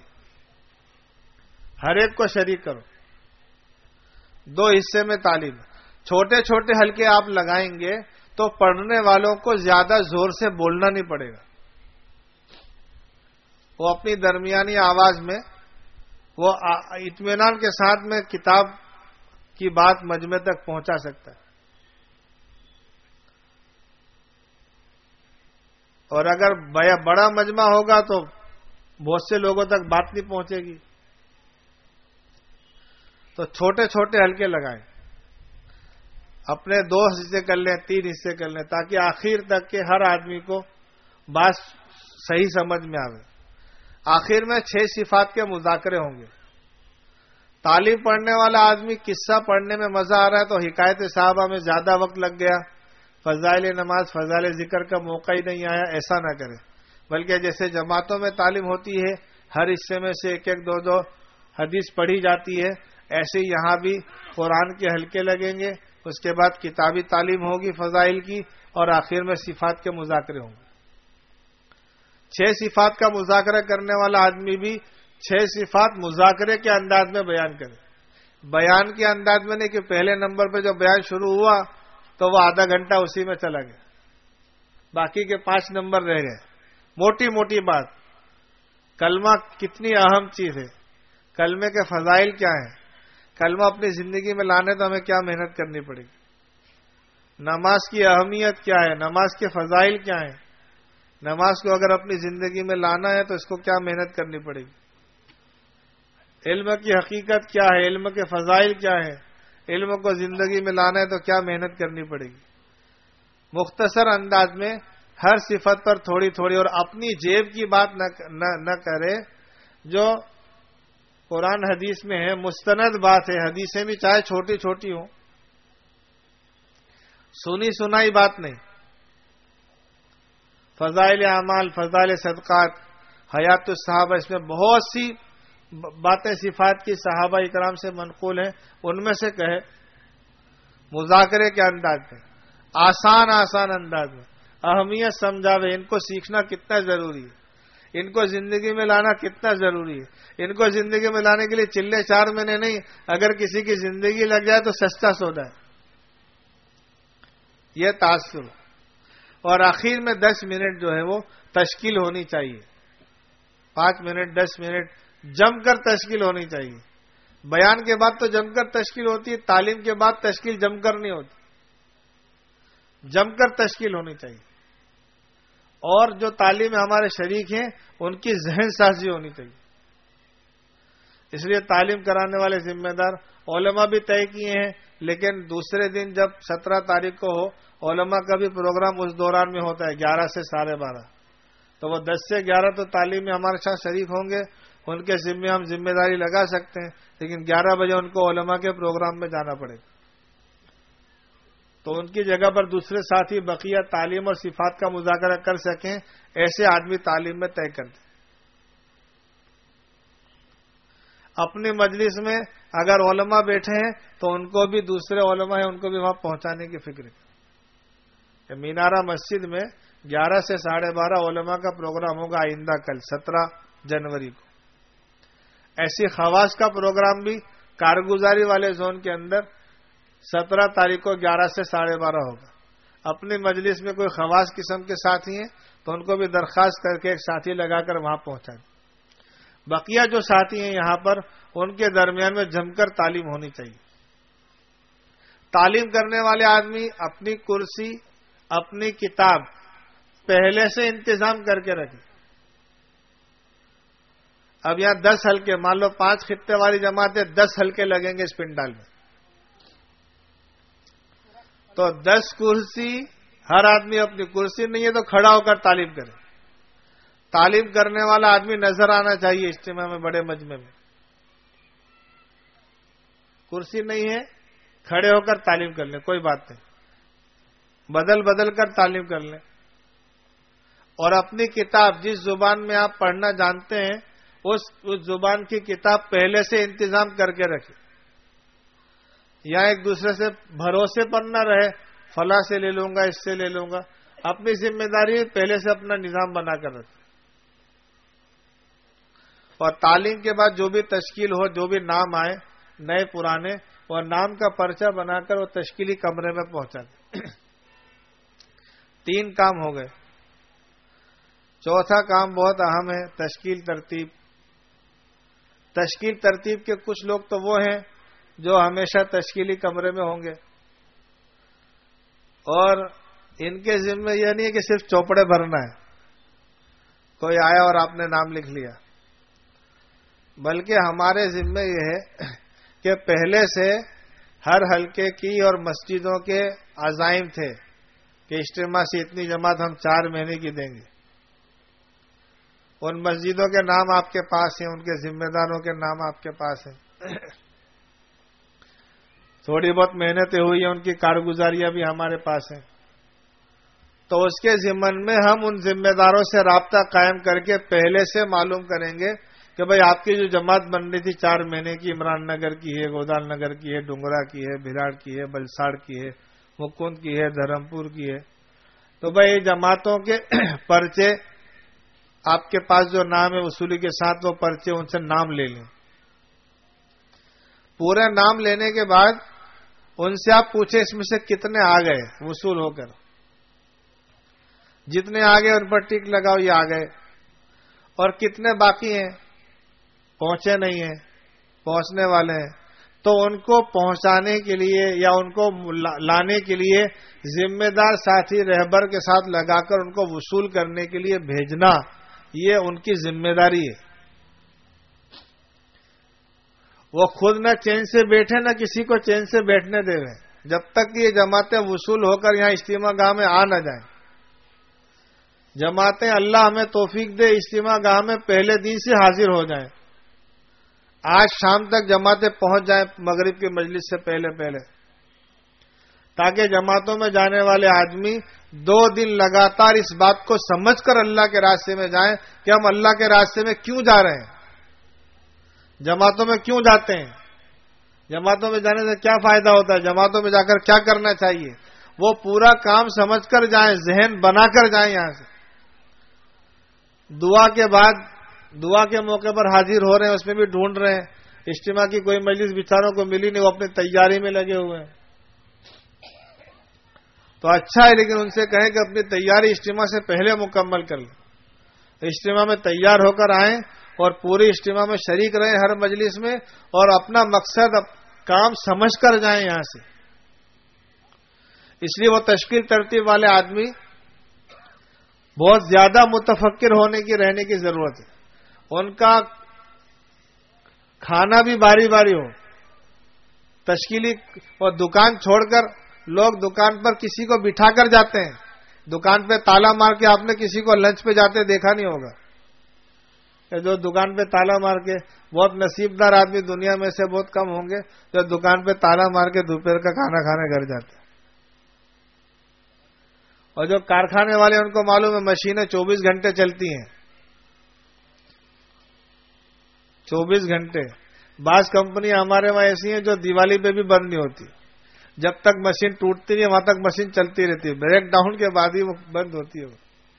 ہر ایک کو شریک کرو. 2 حصے میں تعلیم. چھوٹے چھوٹے حلقے آپ لگائیں گے تو پڑھنے والوں کو زیادہ زور سے بولنا نہیں پڑے گا. وہ اپنی درمیانی آواز میں وہ اطمینان کے ساتھ میں کتاب کی بات مجمع تک پہنچا سکتا ہے. اور اگر بڑا مجمع ہوگا تو بہت سے لوگوں تک بات نہیں پہنچے گی. تو چھوٹے چھوٹے حلقے لگائیں. اپنے 2 حصے کر لیں، 3 حصے کر لیں، تاکہ آخر تک کے ہر آدمی کو بات صحیح سمجھ میں آئے. آخر میں 6 صفات کے مذاکرے ہوں گے. تعلیم پڑھنے والا آدمی قصہ پڑھنے میں مزہ آ رہا ہے تو حکایت صحابہ میں زیادہ وقت لگ گیا، فضائل نماز، فضائل ذکر کا موقع ہی نہیں آیا، ایسا نہ کرے. بلکہ جیسے جماعتوں میں تعلیم ہوتی ہے، ہر حصے میں سے 1-1 2-2 حدیث پڑھی جاتی ہے، ایسے ہی یہاں بھی قرآن کے حلقے لگیں گے. اس کے بعد کتابی تعلیم ہوگی فضائل کی، اور آخر میں صفات کے مذاکرے ہوں گے. 6 صفات کا مذاکرہ کرنے والا آدمی بھی 6 صفات مذاکرے کے انداز میں بیان کرے. بیان کے انداز میں نہیں کہ پہلے نمبر پہ جو بیان شروع ہوا تو وہ آدھا گھنٹہ اسی میں چلا گیا، باقی کے 5 نمبر رہ گئے. موٹی موٹی بات. کلمہ کتنی اہم چیز ہے، کلمے کے فضائل کیا ہیں، کلمہ اپنی زندگی میں لانے تو ہمیں کیا محنت کرنی پڑے گی، نماز کی اہمیت کیا ہے، نماز کے فضائل کیا ہیں، نماز کو اگر اپنی زندگی میں لانا ہے تو اس کو کیا محنت کرنی پڑے گی، علم کی حقیقت کیا ہے، علم کے فضائل کیا ہے، علم کو زندگی میں لانا ہے تو کیا محنت کرنی پڑے گی. مختصر انداز میں ہر صفت پر تھوڑی تھوڑی، اور اپنی جیب کی بات نہ کرے. جو قرآن حدیث میں ہے مستند بات ہے، حدیثیں بھی چاہے چھوٹی چھوٹی ہوں، سنی سنائی بات نہیں. فضائل اعمال، فضائل صدقات، حیات الصحابہ، اس میں بہت سی باتیں صفات کی صحابہ اکرام سے منقول ہیں. ان میں سے کہے مذاکرے کے انداز میں، آسان انداز میں اہمیت سمجھاوے. ان کو سیکھنا کتنا ضروری ہے، ان کو زندگی میں لانا کتنا ضروری ہے. ان کو زندگی میں لانے کے لیے چلے 4 مہینے نہیں، اگر کسی کی زندگی لگ جائے تو سستا سودا ہے. یہ تاثر. اور آخر میں 10 منٹ جو ہے وہ تشکیل ہونی چاہیے. 5 منٹ 10 منٹ جم کر تشکیل ہونی چاہیے. بیان کے بعد تو جم کر تشکیل ہوتی ہے، تعلیم کے بعد تشکیل جم کر نہیں ہوتی، جم کر تشکیل ہونی چاہیے. اور جو تعلیم میں ہمارے شریک ہیں ان کی ذہن سازی ہونی چاہیے. اس لیے تعلیم کرانے والے ذمہ دار علماء بھی طے کیے ہیں، لیکن دوسرے دن جب 17 تاریخ کو ہو، علماء کا بھی پروگرام اس دوران میں ہوتا ہے 11 سے 12:30. تو وہ 10 سے 11 تو تعلیم میں ہمارے ساتھ شریک ہوں گے، ان کے ذمے ہم ذمہ داری لگا سکتے ہیں، لیکن 11 بجے ان کو علماء کے پروگرام میں جانا پڑے گا. تو ان کی جگہ پر دوسرے ساتھی بقیہ تعلیم اور صفات کا مذاکرہ کر سکیں، ایسے آدمی تعلیم میں طے کر دیں. اپنی مجلس میں اگر علماء بیٹھے ہیں تو ان کو بھی دوسرے علماء ہیں ان کو بھی وہاں پہنچانے کی فکر ہے. مینارہ مسجد میں 11 سے 12:30 علماء کا پروگرام ہوگا آئندہ کل 17 جنوری کو. ایسی خواص کا پروگرام بھی کارگزاری والے زون کے اندر 17 تاریخ کو 11 سے 12:30 ہوگا. اپنی مجلس میں کوئی خواص قسم کے ساتھی ہیں تو ان کو بھی درخواست کر کے ایک ساتھی لگا کر وہاں پہنچائیں. بقیہ جو ساتھی ہیں یہاں پر ان کے درمیان میں جم کر تعلیم ہونی چاہیے. تعلیم کرنے والے آدمی اپنی کرسی، اپنی کتاب پہلے سے انتظام کر کے رکھے. اب یہاں 10 حلقے، مان لو 5 خطے والی جماعت ہے، 10 حلقے لگیں گے اس پنڈال میں، تو 10 کرسی، ہر آدمی اپنی کرسی نہیں ہے تو کھڑا ہو کر تعلیم کرے. تعلیم کرنے والا آدمی نظر آنا چاہیے اجتماع میں، بڑے مجمع میں. کرسی نہیں ہے، کھڑے ہو کر تعلیم کر لیں، کوئی بات نہیں، بدل کر تعلیم کر لیں. اور اپنی کتاب جس زبان میں آپ پڑھنا جانتے ہیں اس زبان کی کتاب پہلے سے انتظام کر کے رکھیں. یا ایک دوسرے سے بھروسے پر نہ رہے، فلاں سے لے لوں گا، اس سے لے لوں گا. اپنی ذمہ داری پہلے سے اپنا نظام بنا کر رکھے. اور تعلیم کے بعد جو بھی تشکیل ہو، جو بھی نام آئے نئے پرانے، اور نام کا پرچہ بنا کر وہ تشکیلی کمرے میں پہنچا دیں. 3 کام ہو گئے. چوتھا کام بہت اہم ہے، تشکیل ترتیب. تشکیل ترتیب کے کچھ لوگ تو وہ ہیں جو ہمیشہ تشکیلی کمرے میں ہوں گے، اور ان کے ذمہ یہ نہیں ہے کہ صرف چوپڑے بھرنا ہے، کوئی آیا اور آپ نے نام لکھ لیا، بلکہ ہمارے ذمہ یہ ہے کہ پہلے سے ہر حلقے کی اور مسجدوں کے عزائم تھے کہ اجتماع سے اتنی جماعت ہم 4 مہینے کی دیں گے. ان مسجدوں کے نام آپ کے پاس ہیں، ان کے ذمہ داروں کے نام آپ کے پاس ہیں. تھوڑی بہت محنتیں ہوئی ہیں، ان کی کارگزاریاں بھی ہمارے پاس ہیں. تو اس کے ضمن میں ہم ان ذمہ داروں سے رابطہ قائم کر کے پہلے سے معلوم کریں گے کہ بھئی آپ کی جو جماعت بن رہی تھی 4 مہینے کی، عمران نگر کی ہے، گودال نگر کی ہے، ڈنگرا کی ہے، بھراڑ کی ہے، بلساڑ کی ہے، مکند کی ہے، دھرمپور کی ہے. تو بھئی جماعتوں کے پرچے آپ کے پاس جو نام ہے وصولی کے ساتھ، وہ پرچے ان سے نام لے لیں. پورے نام لینے کے بعد ان سے آپ پوچھیں اس میں سے کتنے آ گئے وصول ہو کر. جتنے آ گئے ان پر ٹک لگاؤ، یہ آ گئے. اور کتنے باقی ہیں، پہنچے نہیں ہیں، پہنچنے والے ہیں، تو ان کو پہنچانے کے لیے یا ان کو لانے کے لیے ذمہ دار ساتھی رہبر کے ساتھ لگا کر ان کو وصول کرنے کے لیے بھیجنا، یہ ان کی ذمہ داری ہے. وہ خود نہ چین سے بیٹھے، نہ کسی کو چین سے بیٹھنے دے رہے جب تک یہ جماعتیں وصول ہو کر یہاں اجتماع گاہ میں آ نہ جائیں. جماعتیں اللہ ہمیں توفیق دے اجتماع گاہ میں پہلے دن سے حاضر ہو جائیں. آج شام تک جماعتیں پہنچ جائیں مغرب کی مجلس سے پہلے، تاکہ جماعتوں میں جانے والے آدمی 2 دن لگاتار اس بات کو سمجھ کر اللہ کے راستے میں جائیں کہ ہم اللہ کے راستے میں کیوں جا رہے ہیں، جماعتوں میں کیوں جاتے ہیں، جماعتوں میں جانے سے کیا فائدہ ہوتا ہے، جماعتوں میں جا کر کیا کرنا چاہیے. وہ پورا کام سمجھ کر جائیں، ذہن بنا کر جائیں. یہاں سے دعا کے بعد، دعا کے موقع پر حاضر ہو رہے ہیں، اس میں بھی ڈھونڈ رہے ہیں. اجتماع کی کوئی مجلس بیچاروں کو ملی نہیں، وہ اپنی تیاری میں لگے ہوئے ہیں. تو اچھا ہے، لیکن ان سے کہیں کہ اپنی تیاری اجتماع سے پہلے مکمل کر لیں. اجتماع میں تیار ہو کر آئیں اور پوری اجتماع میں شریک رہیں ہر مجلس میں، اور اپنا مقصد کام سمجھ کر جائیں یہاں سے. اس لیے وہ تشکیل ترتیب والے آدمی بہت زیادہ متفکر ہونے کی رہنے کی ضرورت ہے. ان کا کھانا بھی باری باری ہو. تشکیلی اور دکان چھوڑ کر لوگ دکان پر کسی کو بٹھا کر جاتے ہیں، دکان پہ تالا مار کے. آپ نے کسی کو لنچ پہ جاتے دیکھا نہیں ہوگا کہ جو دکان پہ تالا مار کے، بہت نصیبدار آدمی دنیا میں سے بہت کم ہوں گے جو دکان پہ تالا مار کے دوپہر کا کھانا کھانے گھر جاتے ہیں. اور جو کارخانے والے ان کو معلوم ہے مشینیں 24 گھنٹے چلتی ہیں، 24 گھنٹے. بعض کمپنیاں ہمارے وہاں ایسی ہیں جو دیوالی پہ بھی بند نہیں ہوتی. جب تک مشین ٹوٹتی نہیں وہاں تک مشین چلتی رہتی ہے، بریک ڈاؤن کے بعد ہی وہ بند ہوتی ہے.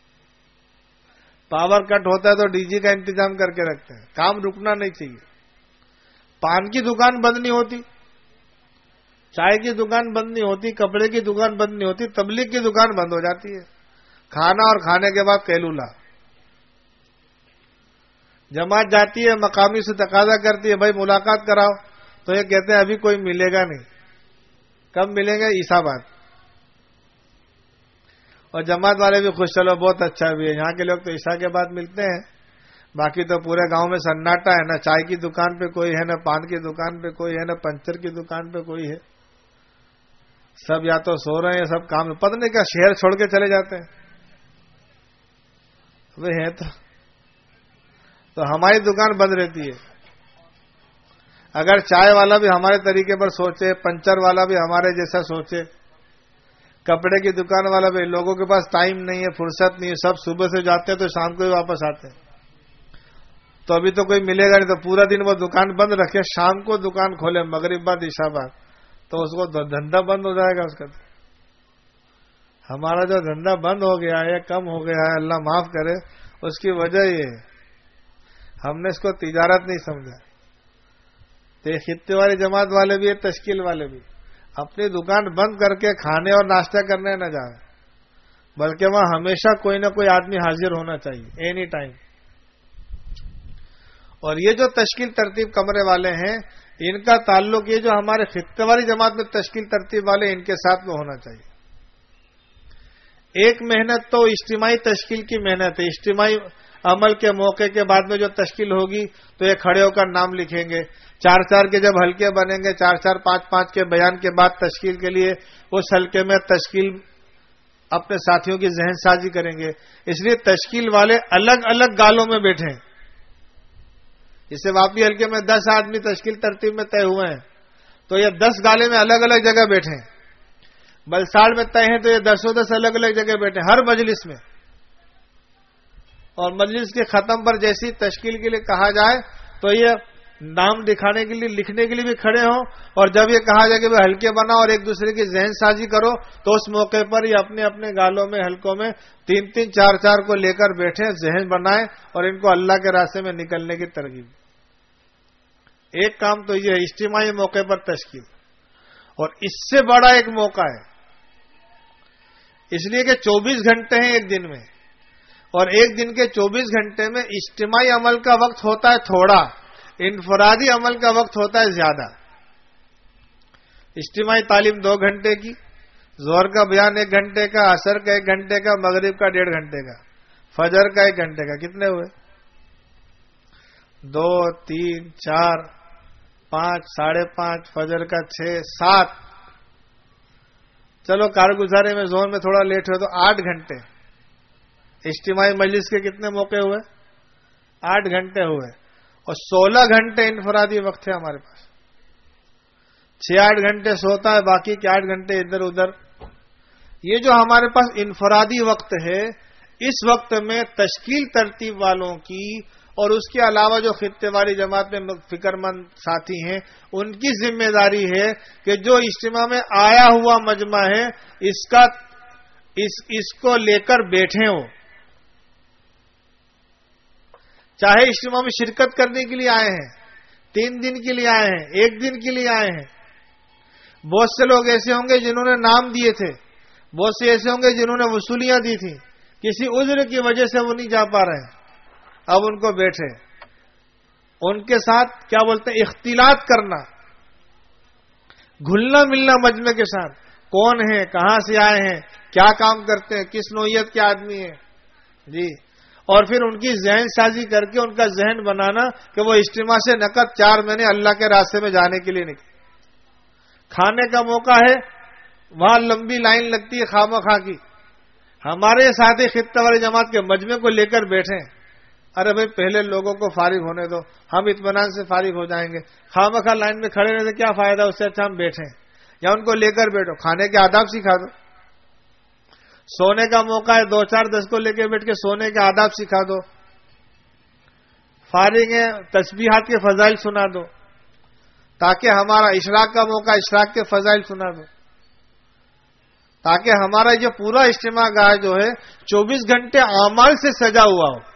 پاور کٹ ہوتا ہے تو ڈی جی کا انتظام کر کے رکھتے ہیں، کام رکنا نہیں چاہیے. پان کی دکان بند نہیں ہوتی، چائے کی دکان بند نہیں ہوتی، کپڑے کی دکان بند نہیں ہوتی، تبلیغ کی دکان بند ہو جاتی ہے. کھانا اور کھانے کے بعد قیلولہ. جماعت جاتی ہے، مقامی سے تقاضا کرتی ہے بھائی ملاقات کراؤ، تو یہ کہتے ہیں ابھی کوئی ملے گا نہیں. کب ملیں گے؟ عیسیٰ بعد. اور جماعت والے بھی خوش، چلو بہت اچھا بھی ہے. یہاں کے لوگ تو عیسیٰ کے بعد ملتے ہیں، باقی تو پورے گاؤں میں سناٹا ہے، نہ چائے کی دکان پہ کوئی ہے، نہ پان کی دکان پہ کوئی ہے، نہ پنچر کی دکان پہ کوئی ہے. سب یا تو سو رہے ہیں، سب کام میں، پتہ نہیں کیا شہر چھوڑ کے چلے جاتے ہیں. وہ ہے تو ہماری دکان بند رہتی ہے. اگر چائے والا بھی ہمارے طریقے پر سوچے، پنچر والا بھی ہمارے جیسا سوچے، کپڑے کی دکان والا بھی، لوگوں کے پاس ٹائم نہیں ہے، فرصت نہیں ہے، سب صبح سے جاتے ہیں تو شام کو ہی واپس آتے ہیں. تو ابھی تو کوئی ملے گا نہیں، تو پورا دن وہ دکان بند رکھے، شام کو دکان کھولے، مغرب بعد عشاء بعد، تو اس کو دھندا بند ہو جائے گا اس کا. ہمارا جو دھندا بند ہو گیا ہے، کم ہو گیا ہے، اللہ معاف کرے، اس کی وجہ یہ ہے ہم نے اس کو تجارت نہیں سمجھا. تو یہ خطے والی جماعت والے بھی، تشکیل والے بھی اپنی دکان بند کر کے کھانے اور ناشتہ کرنے نہ جائیں، بلکہ وہاں ہمیشہ کوئی نہ کوئی آدمی حاضر ہونا چاہیے، اینی ٹائم. اور یہ جو تشکیل ترتیب کمرے والے ہیں، ان کا تعلق یہ جو ہمارے خطے والی جماعت میں تشکیل ترتیب والے، ان کے ساتھ میں ہونا چاہیے. ایک محنت تو اجتماعی تشکیل کی محنت ہے. اجتماعی عمل کے موقع کے بعد میں جو تشکیل ہوگی تو یہ کھڑے ہو کر نام لکھیں گے. 4-4 کے جب حلقے بنیں گے، 4-4 5-5 کے بیان کے بعد تشکیل کے لیے اس حلقے میں تشکیل اپنے ساتھیوں کی ذہن سازی کریں گے. اس لیے تشکیل والے الگ الگ گالوں میں بیٹھے ہیں. جسے واپی حلقے میں 10 آدمی تشکیل ترتیب میں طے ہوئے ہیں، تو یہ 10 گالے میں الگ الگ جگہ بیٹھے ہیں. بلساڑ میں طے ہیں تو یہ 10 الگ الگ جگہ بیٹھے ہر مجلس میں. اور مجلس کے ختم پر جیسی تشکیل کے لیے کہا جائے تو یہ نام دکھانے کے لیے، لکھنے کے لیے بھی کھڑے ہوں. اور جب یہ کہا جائے کہ وہ حلقے بناؤ اور ایک دوسرے کی ذہن سازی کرو، تو اس موقع پر یہ اپنے اپنے گالوں میں، حلقوں میں 3-3 4-4 کو لے کر بیٹھے، ذہن بنائیں اور ان کو اللہ کے راستے میں نکلنے کی ترغیب. ایک کام تو یہ ہے اجتماعی موقع پر تشکیل. اور اس سے بڑا ایک موقع ہے، اس لیے کہ 24 گھنٹے ہیں ایک دن میں، اور ایک دن کے 24 گھنٹے میں اجتماعی عمل کا وقت ہوتا ہے تھوڑا، انفرادی عمل کا وقت ہوتا ہے زیادہ. اجتماعی تعلیم 2 گھنٹے کی، ظہر کا بیان 1 گھنٹے کا، عصر کا 1 گھنٹے کا، مغرب کا 1.5 گھنٹے کا، فجر کا 1 گھنٹے کا. کتنے ہوئے؟ 2 3 4 5 5.5، فجر کا 6 7. چلو کارگزارے میں زون میں تھوڑا لیٹ ہوئے تو 8 گھنٹے. اجتماعی مجلس کے کتنے موقع ہوئے؟ 8 گھنٹے ہوئے. اور 16 گھنٹے انفرادی وقت ہے ہمارے پاس. 6-8 گھنٹے سوتا ہے، باقی کے 8 گھنٹے ادھر ادھر. یہ جو ہمارے پاس انفرادی وقت ہے، اس وقت میں تشکیل ترتیب والوں کی اور اس کے علاوہ جو خطے والی جماعت میں فکر مند ساتھی ہیں، ان کی ذمہ داری ہے کہ جو اجتماع میں آیا ہوا مجمع ہے اس کو لے کر بیٹھیں. ہو چاہے اجتماع میں شرکت کرنے کے لیے آئے ہیں، 3 دن کے لیے آئے ہیں، 1 دن کے لیے آئے ہیں. بہت سے لوگ ایسے ہوں گے جنہوں نے نام دیے تھے، بہت سے ایسے ہوں گے جنہوں نے وصولیاں دی تھیں، کسی عذر کی وجہ سے وہ نہیں جا پا رہے ہیں. اب ان کو بیٹھے، ان کے ساتھ کیا بولتے ہیں، اختلاط کرنا، گھلنا ملنا مجمع کے ساتھ. کون ہیں، کہاں سے آئے ہیں، کیا کام کرتے ہیں، کس نوعیت کے آدمی ہیں جی. اور پھر ان کی ذہن سازی کر کے ان کا ذہن بنانا کہ وہ اجتماع سے نقد 4 مہینے اللہ کے راستے میں جانے کے لیے نکلے. کھانے کا موقع ہے، وہاں لمبی لائن لگتی ہے خواہ مخواہ کی. ہمارے ساتھی خطہ والی جماعت کے مجمع کو لے کر بیٹھے، ارے بھائی پہلے لوگوں کو فارغ ہونے دو، ہم اطمینان سے فارغ ہو جائیں گے. خواہ مخواہ لائن میں کھڑے رہنے سے کیا فائدہ، اس سے اچھا ہم بیٹھیں. یا ان کو لے کر بیٹھو، کھانے کے آداب سکھا دو. سونے کا موقع ہے، 2-4-10 کو لے کے بیٹھ کے سونے کے آداب سکھا دو. فارغ ہیں، تسبیحات کے فضائل سنا دو، تاکہ ہمارا اشراق کا موقع، اشراق کے فضائل سنا دو، تاکہ ہمارا یہ پورا اجتماع گاہ جو ہے 24 گھنٹے اعمال سے سجا ہوا ہو.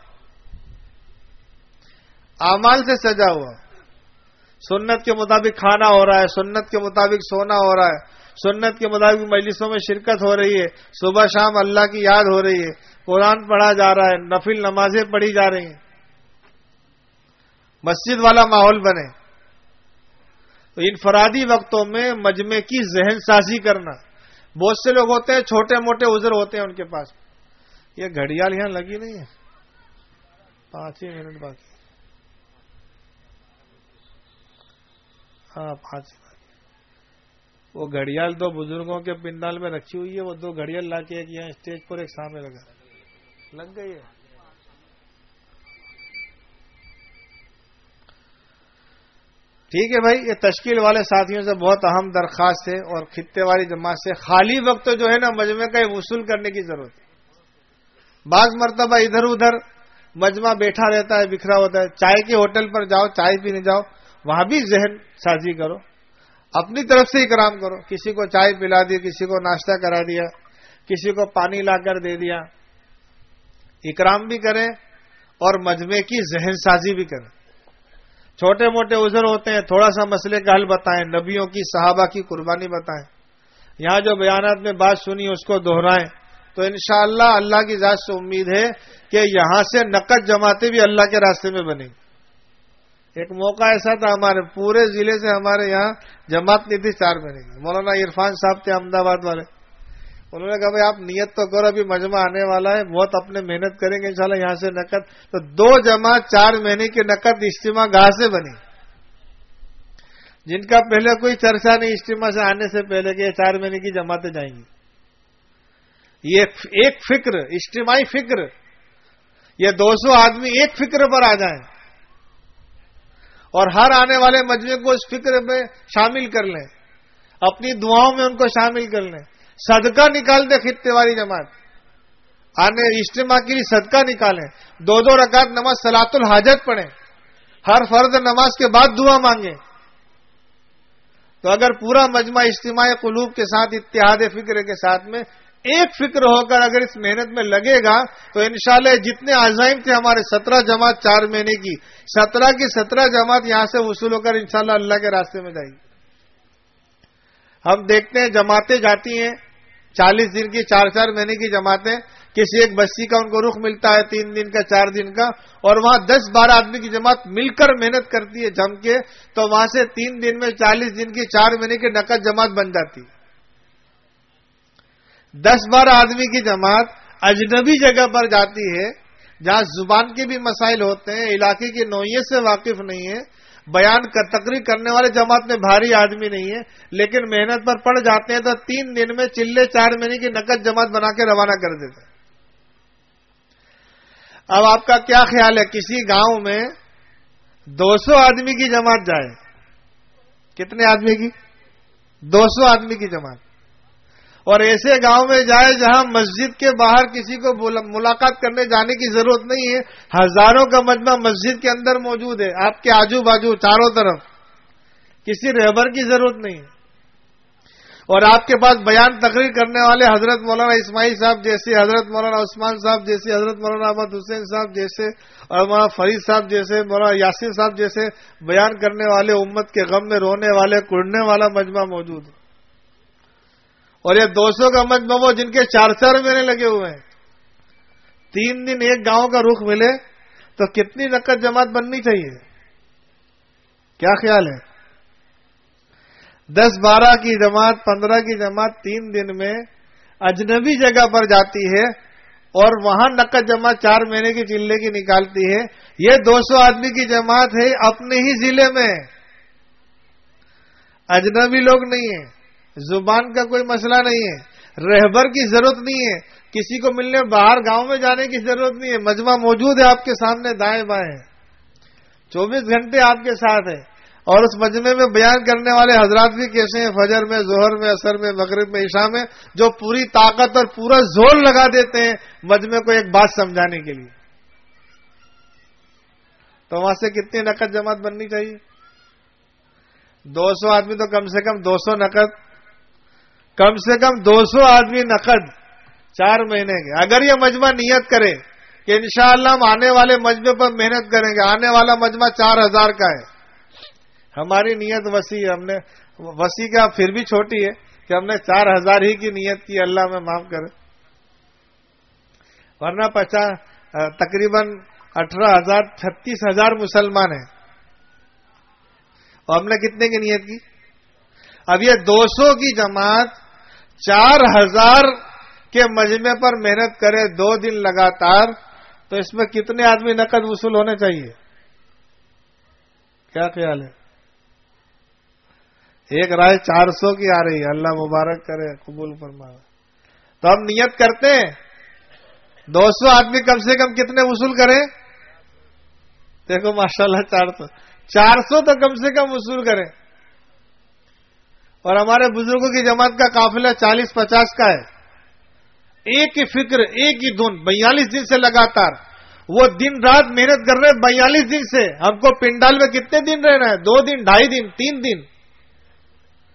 اعمال سے سجا ہوا. سنت کے مطابق کھانا ہو رہا ہے، سنت کے مطابق سونا ہو رہا ہے، سنت کے مطابق مجلسوں میں شرکت ہو رہی ہے، صبح شام اللہ کی یاد ہو رہی ہے، قرآن پڑھا جا رہا ہے، نفل نمازیں پڑھی جا رہی ہیں، مسجد والا ماحول بنے. تو انفرادی وقتوں میں مجمع کی ذہن سازی کرنا. بہت سے لوگ ہوتے ہیں چھوٹے موٹے عذر ہوتے ہیں ان کے پاس. یہ گھڑیال یہاں لگی نہیں ہے، 5 ہی منٹ باقی. ہاں 5 ہی باقی. وہ گھڑیال 2 بزرگوں کے پنڈال میں رکھی ہوئی ہے، وہ 2 گھڑیال لا کے ایک یہاں اسٹیج پر ایک سامنے لگ گئی ہے. ٹھیک ہے بھائی، یہ تشکیل والے ساتھیوں سے بہت اہم درخواست ہے. اور خطے والی جماعت سے خالی وقت جو ہے نا مجمع کا وصول کرنے کی ضرورت ہے. بعض مرتبہ ادھر ادھر مجمع بیٹھا رہتا ہے، بکھرا ہوتا ہے. چائے کے ہوٹل پر جاؤ، چائے پینے جاؤ، وہاں بھی ذہن سازی کرو. اپنی طرف سے اکرام کرو. کسی کو چائے پلا دی, کسی کو ناشتہ کرا دیا, کسی کو پانی لا کر دے دیا. اکرام بھی کریں اور مجمع کی ذہن سازی بھی کریں. چھوٹے موٹے عذر ہوتے ہیں, تھوڑا سا مسئلے کا حل بتائیں, نبیوں کی صحابہ کی قربانی بتائیں. یہاں جو بیانات میں بات سنی اس کو دہرائیں, تو انشاءاللہ اللہ کی ذات سے امید ہے کہ یہاں سے نقد جماعتیں بھی اللہ کے راستے میں بنیں. ایک موقع ایسا تھا, ہمارے پورے ضلع سے ہمارے یہاں جماعت نہیں تھی 4 مہینے کی. مولانا عرفان صاحب تھے احمد آباد والے, انہوں نے کہا بھائی آپ نیت تو کرو, ابھی مجمع آنے والا ہے, بہت اپنے محنت کریں گے انشاءاللہ یہاں سے نقد. تو 2 جماعت 4 مہینے کی نقد اجتماع گاہ سے بنی, جن کا پہلے کوئی چرچا نہیں اجتماع سے آنے سے پہلے کہ 4 مہینے کی جماعتیں جائیں گی. یہ ایک فکر, اجتماعی فکر, یہ 200 آدمی ایک فکر پر آ جائیں اور ہر آنے والے مجمع کو اس فکر میں شامل کر لیں, اپنی دعاؤں میں ان کو شامل کر لیں. صدقہ نکال دے خطے والی جماعت, آنے اجتماع کے لیے صدقہ نکالیں, 2 رکعت نماز صلاۃ الحاجت پڑھیں, ہر فرض نماز کے بعد دعا مانگیں. تو اگر پورا مجمع اجتماع قلوب کے ساتھ, اتحاد فکر کے ساتھ میں ایک فکر ہو کر اگر اس محنت میں لگے گا تو انشاءاللہ جتنے عزائم تھے ہمارے 17 جماعت 4 مہینے کی, 17 کی 17 جماعت یہاں سے وصول ہو کر انشاءاللہ اللہ کے راستے میں جائے گی. ہم دیکھتے ہیں جماعتیں جاتی ہیں 40 دن کی, 4 مہینے کی جماعتیں, کسی ایک بستی کا ان کو رخ ملتا ہے 3 دن کا 4 دن کا, اور وہاں 10-12 آدمی کی جماعت مل کر محنت کرتی ہے جم کے, تو وہاں سے 3 دن میں 40 دن کی 4 مہینے کی نقد جماعت بن جاتی. 10-12 آدمی کی جماعت اجنبی جگہ پر جاتی ہے جہاں زبان کے بھی مسائل ہوتے ہیں, علاقے کی نوعیت سے واقف نہیں ہے, بیان تقریر کرنے والے جماعت میں بھاری آدمی نہیں ہے, لیکن محنت پر پڑ جاتے ہیں تو 3 دن میں چلے 4 مہینے کی نقد جماعت بنا کے روانہ کر دیتے ہیں. اب آپ کا کیا خیال ہے, کسی گاؤں میں 200 آدمی کی جماعت جائے, کتنے آدمی کی؟ 200 آدمی کی جماعت, اور ایسے گاؤں میں جائے جہاں مسجد کے باہر کسی کو ملاقات کرنے جانے کی ضرورت نہیں ہے, ہزاروں کا مجمع مسجد کے اندر موجود ہے, آپ کے آجو باجو چاروں طرف, کسی رہبر کی ضرورت نہیں ہے, اور آپ کے پاس بیان تقریر کرنے والے حضرت مولانا اسماعیل صاحب جیسے, حضرت مولانا عثمان صاحب جیسے, حضرت مولانا احمد حسین صاحب جیسے, اور مولانا فرید صاحب جیسے, مولانا یاسین صاحب جیسے بیان کرنے والے, امت کے غم میں رونے والے, کڑنے والا مجمع موجود ہے. اور یہ 200 کا مجمع وہ جن کے 4 مہینے لگے ہوئے ہیں, 3 دن ایک گاؤں کا رخ ملے تو کتنی نقد جماعت بننی چاہیے؟ کیا خیال ہے؟ 10-12 کی جماعت, 15 کی جماعت 3 دن میں اجنبی جگہ پر جاتی ہے اور وہاں نقد جماعت 4 مہینے کی چلے کی نکالتی ہے. یہ 200 آدمی کی جماعت ہے اپنے ہی ضلع میں, اجنبی لوگ نہیں ہیں, زبان کا کوئی مسئلہ نہیں ہے, رہبر کی ضرورت نہیں ہے, کسی کو ملنے باہر گاؤں میں جانے کی ضرورت نہیں ہے, مجمع موجود ہے آپ کے سامنے دائیں بائیں, 24 گھنٹے آپ کے ساتھ ہے. اور اس مجمع میں بیان کرنے والے حضرات بھی کیسے ہیں, فجر میں, ظہر میں, عصر میں, مغرب میں, عشاء میں, جو پوری طاقت اور پورا زور لگا دیتے ہیں مجمع کو ایک بات سمجھانے کے لیے. تو وہاں سے کتنی نقد جماعت بننی چاہیے؟ 200 آدمی تو کم سے کم 200 نقد, کم سے کم 200 آدمی نقد 4 مہینے کے. اگر یہ مجمع نیت کرے کہ انشاءاللہ ہم آنے والے مجمع پر محنت کریں گے, آنے والا مجمع 4000 کا ہے, ہماری نیت وسیع ہے, ہم نے وسیع کا پھر بھی چھوٹی ہے کہ ہم نے 4000 ہی کی نیت کی, اللہ میں معاف کرے, ورنہ تقریباً 18,000 36,000 مسلمان ہیں, اور ہم نے کتنے کی نیت کی؟ اب یہ 200 کی جماعت 4000 کے مجمع پر محنت کرے 2 دن لگاتار, تو اس میں کتنے آدمی نقد وصول ہونے چاہیے؟ کیا خیال ہے؟ ایک رائے 400 کی آ رہی ہے, اللہ مبارک کرے, قبول فرمائے. تو ہم نیت کرتے ہیں 200 آدمی کم سے کم کتنے وصول کریں؟ دیکھو ماشاءاللہ 400 تو کم سے کم وصول کریں. اور ہمارے بزرگوں کی جماعت کا قافلہ 40-50 کا ہے, ایک ہی فکر, ایک ہی دھن, 42 دن سے لگاتار وہ دن رات محنت کر رہے ہیں. 42 دن سے ہم کو پنڈال میں کتنے دن رہنا ہے؟ 2 دن, 2.5 دن, 3 دن.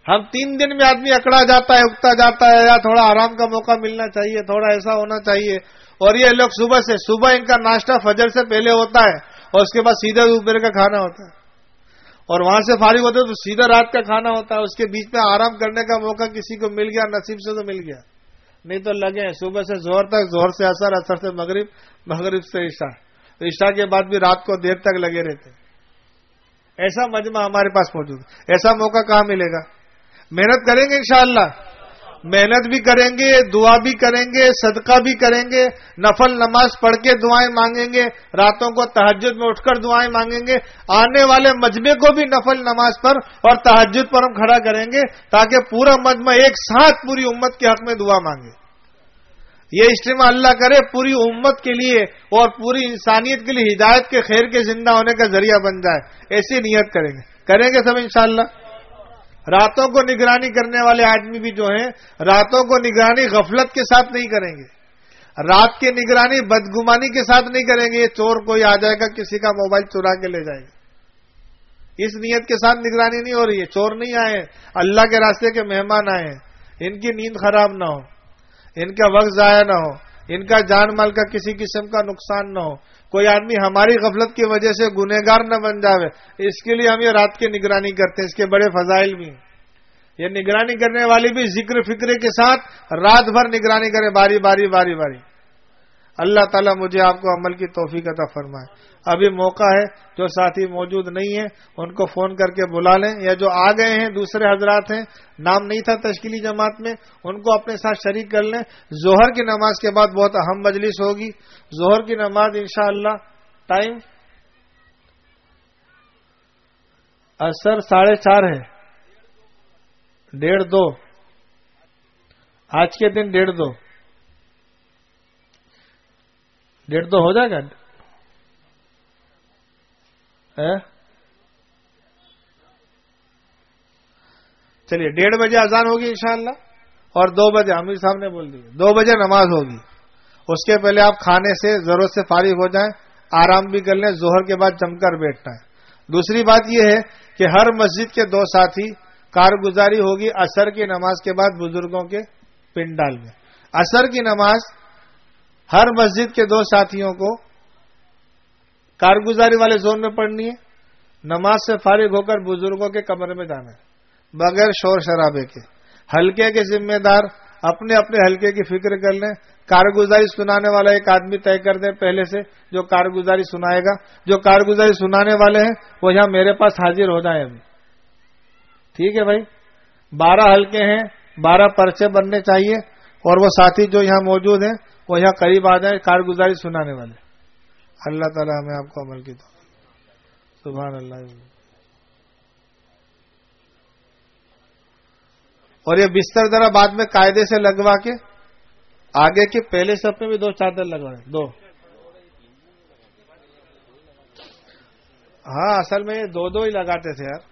ہم 3 دن میں آدمی اکڑا جاتا ہے، اگتا جاتا ہے، یا تھوڑا آرام کا موقع ملنا چاہیے، تھوڑا ایسا ہونا چاہیے. اور یہ لوگ صبح ان کا ناشتہ فجر سے پہلے ہوتا ہے، اور اس کے بعد سیدھا دوپہر کا کھانا ہوتا ہے، اور وہاں سے فارغ ہوتے تو سیدھا رات کا کھانا ہوتا ہے. اس کے بیچ میں آرام کرنے کا موقع کسی کو مل گیا، نصیب سے تو مل گیا، نہیں تو لگے صبح سے ظہر تک، ظہر سے عصر، عصر سے مغرب، مغرب سے عشاء، عشاء کے بعد بھی رات کو دیر تک لگے رہتے. ایسا مجمع ہمارے پاس موجود ہے. ایسا موقع کہاں ملے گا؟ محنت کریں گے انشاءاللہ، محنت بھی کریں گے، دعا بھی کریں گے، صدقہ بھی کریں گے، نفل نماز پڑھ کے دعائیں مانگیں گے، راتوں کو تہجد میں اٹھ کر دعائیں مانگیں گے. آنے والے مجمع کو بھی نفل نماز پر اور تہجد پر ہم کھڑا کریں گے، تاکہ پورا مجمع ایک ساتھ پوری امت کے حق میں دعا مانگے. یہ اجتماع اللہ کرے پوری امت کے لیے اور پوری انسانیت کے لیے ہدایت کے، خیر کے زندہ ہونے کا ذریعہ بن جائے. ایسی نیت کریں گے سب انشاءاللہ. راتوں کو نگرانی کرنے والے آدمی بھی جو ہیں، راتوں کو نگرانی غفلت کے ساتھ نہیں کریں گے، رات کی نگرانی بدگمانی کے ساتھ نہیں کریں گے. یہ چور کوئی آ جائے گا، کسی کا موبائل چرا کے لے جائے گا، اس نیت کے ساتھ نگرانی نہیں ہو رہی ہے. چور نہیں آئے، اللہ کے راستے کے مہمان آئے ہیں، ان کی نیند خراب نہ ہو، ان کا وقت ضائع نہ ہو، ان کا جان مال کا کسی قسم کا نقصان نہ ہو، کوئی آدمی ہماری غفلت کی وجہ سے گنہگار نہ بن جاوے. اس کے لیے ہم یہ رات کی نگرانی کرتے ہیں. اس کے بڑے فضائل بھی ہیں. یہ نگرانی کرنے والی بھی ذکر فکر کے ساتھ رات بھر نگرانی کرے، باری باری باری باری. اللہ تعالیٰ مجھے آپ کو عمل کی توفیق عطا فرمائے. ابھی موقع ہے، جو ساتھی موجود نہیں ہیں ان کو فون کر کے بلا لیں، یا جو آ گئے ہیں دوسرے حضرات ہیں، نام نہیں تھا تشکیلی جماعت میں، ان کو اپنے ساتھ شریک کر لیں. ظہر کی نماز کے بعد بہت اہم مجلس ہوگی. ظہر کی نماز انشاءاللہ ٹائم عصر 4:30 ہے، 1:30 آج کے دن 1:30 ہو جائے گا. چلیے 1:30 بجے اذان ہوگی انشاءاللہ، اور 2 بجے امیر صاحب نے بول دی 2 بجے نماز ہوگی. اس کے پہلے آپ کھانے سے ضرورت سے فارغ ہو جائیں، آرام بھی کر لیں. ظہر کے بعد جم کر بیٹھنا ہے. دوسری بات یہ ہے کہ ہر مسجد کے 2 ساتھی کارگزاری ہوگی عصر کی نماز کے بعد بزرگوں کے پنڈال میں. عصر کی نماز ہر مسجد کے 2 ساتھیوں کو کارگزاری والے زون میں پڑھنی ہے. نماز سے فارغ ہو کر بزرگوں کے کمرے میں جانا ہے، بغیر شور شرابے کے. حلقے کے ذمہ دار اپنے اپنے حلقے کی فکر کر لیں. کارگزاری سنانے والا ایک آدمی طے کر دیں پہلے سے، جو کارگزاری سنائے گا. جو کارگزاری سنانے والے ہیں وہ یہاں میرے پاس حاضر ہو جائیں ابھی. ٹھیک ہے بھائی؟ 12 حلقے ہیں، 12 پرچے بننے چاہیے، اور وہ ساتھی جو یہاں موجود ہیں وہ یہاں قریب آ جائیں کارگزاری سنانے والے. اللہ تعالیٰ ہمیں آپ کو عمل کی توفیق. سبحان اللہ. اور یہ بستر ذرا بعد میں قاعدے سے لگوا کے آگے کے پہلے صف میں بھی 2 چادر لگوائیں. 2. ہاں اصل میں یہ 2 ہی لگاتے تھے یار.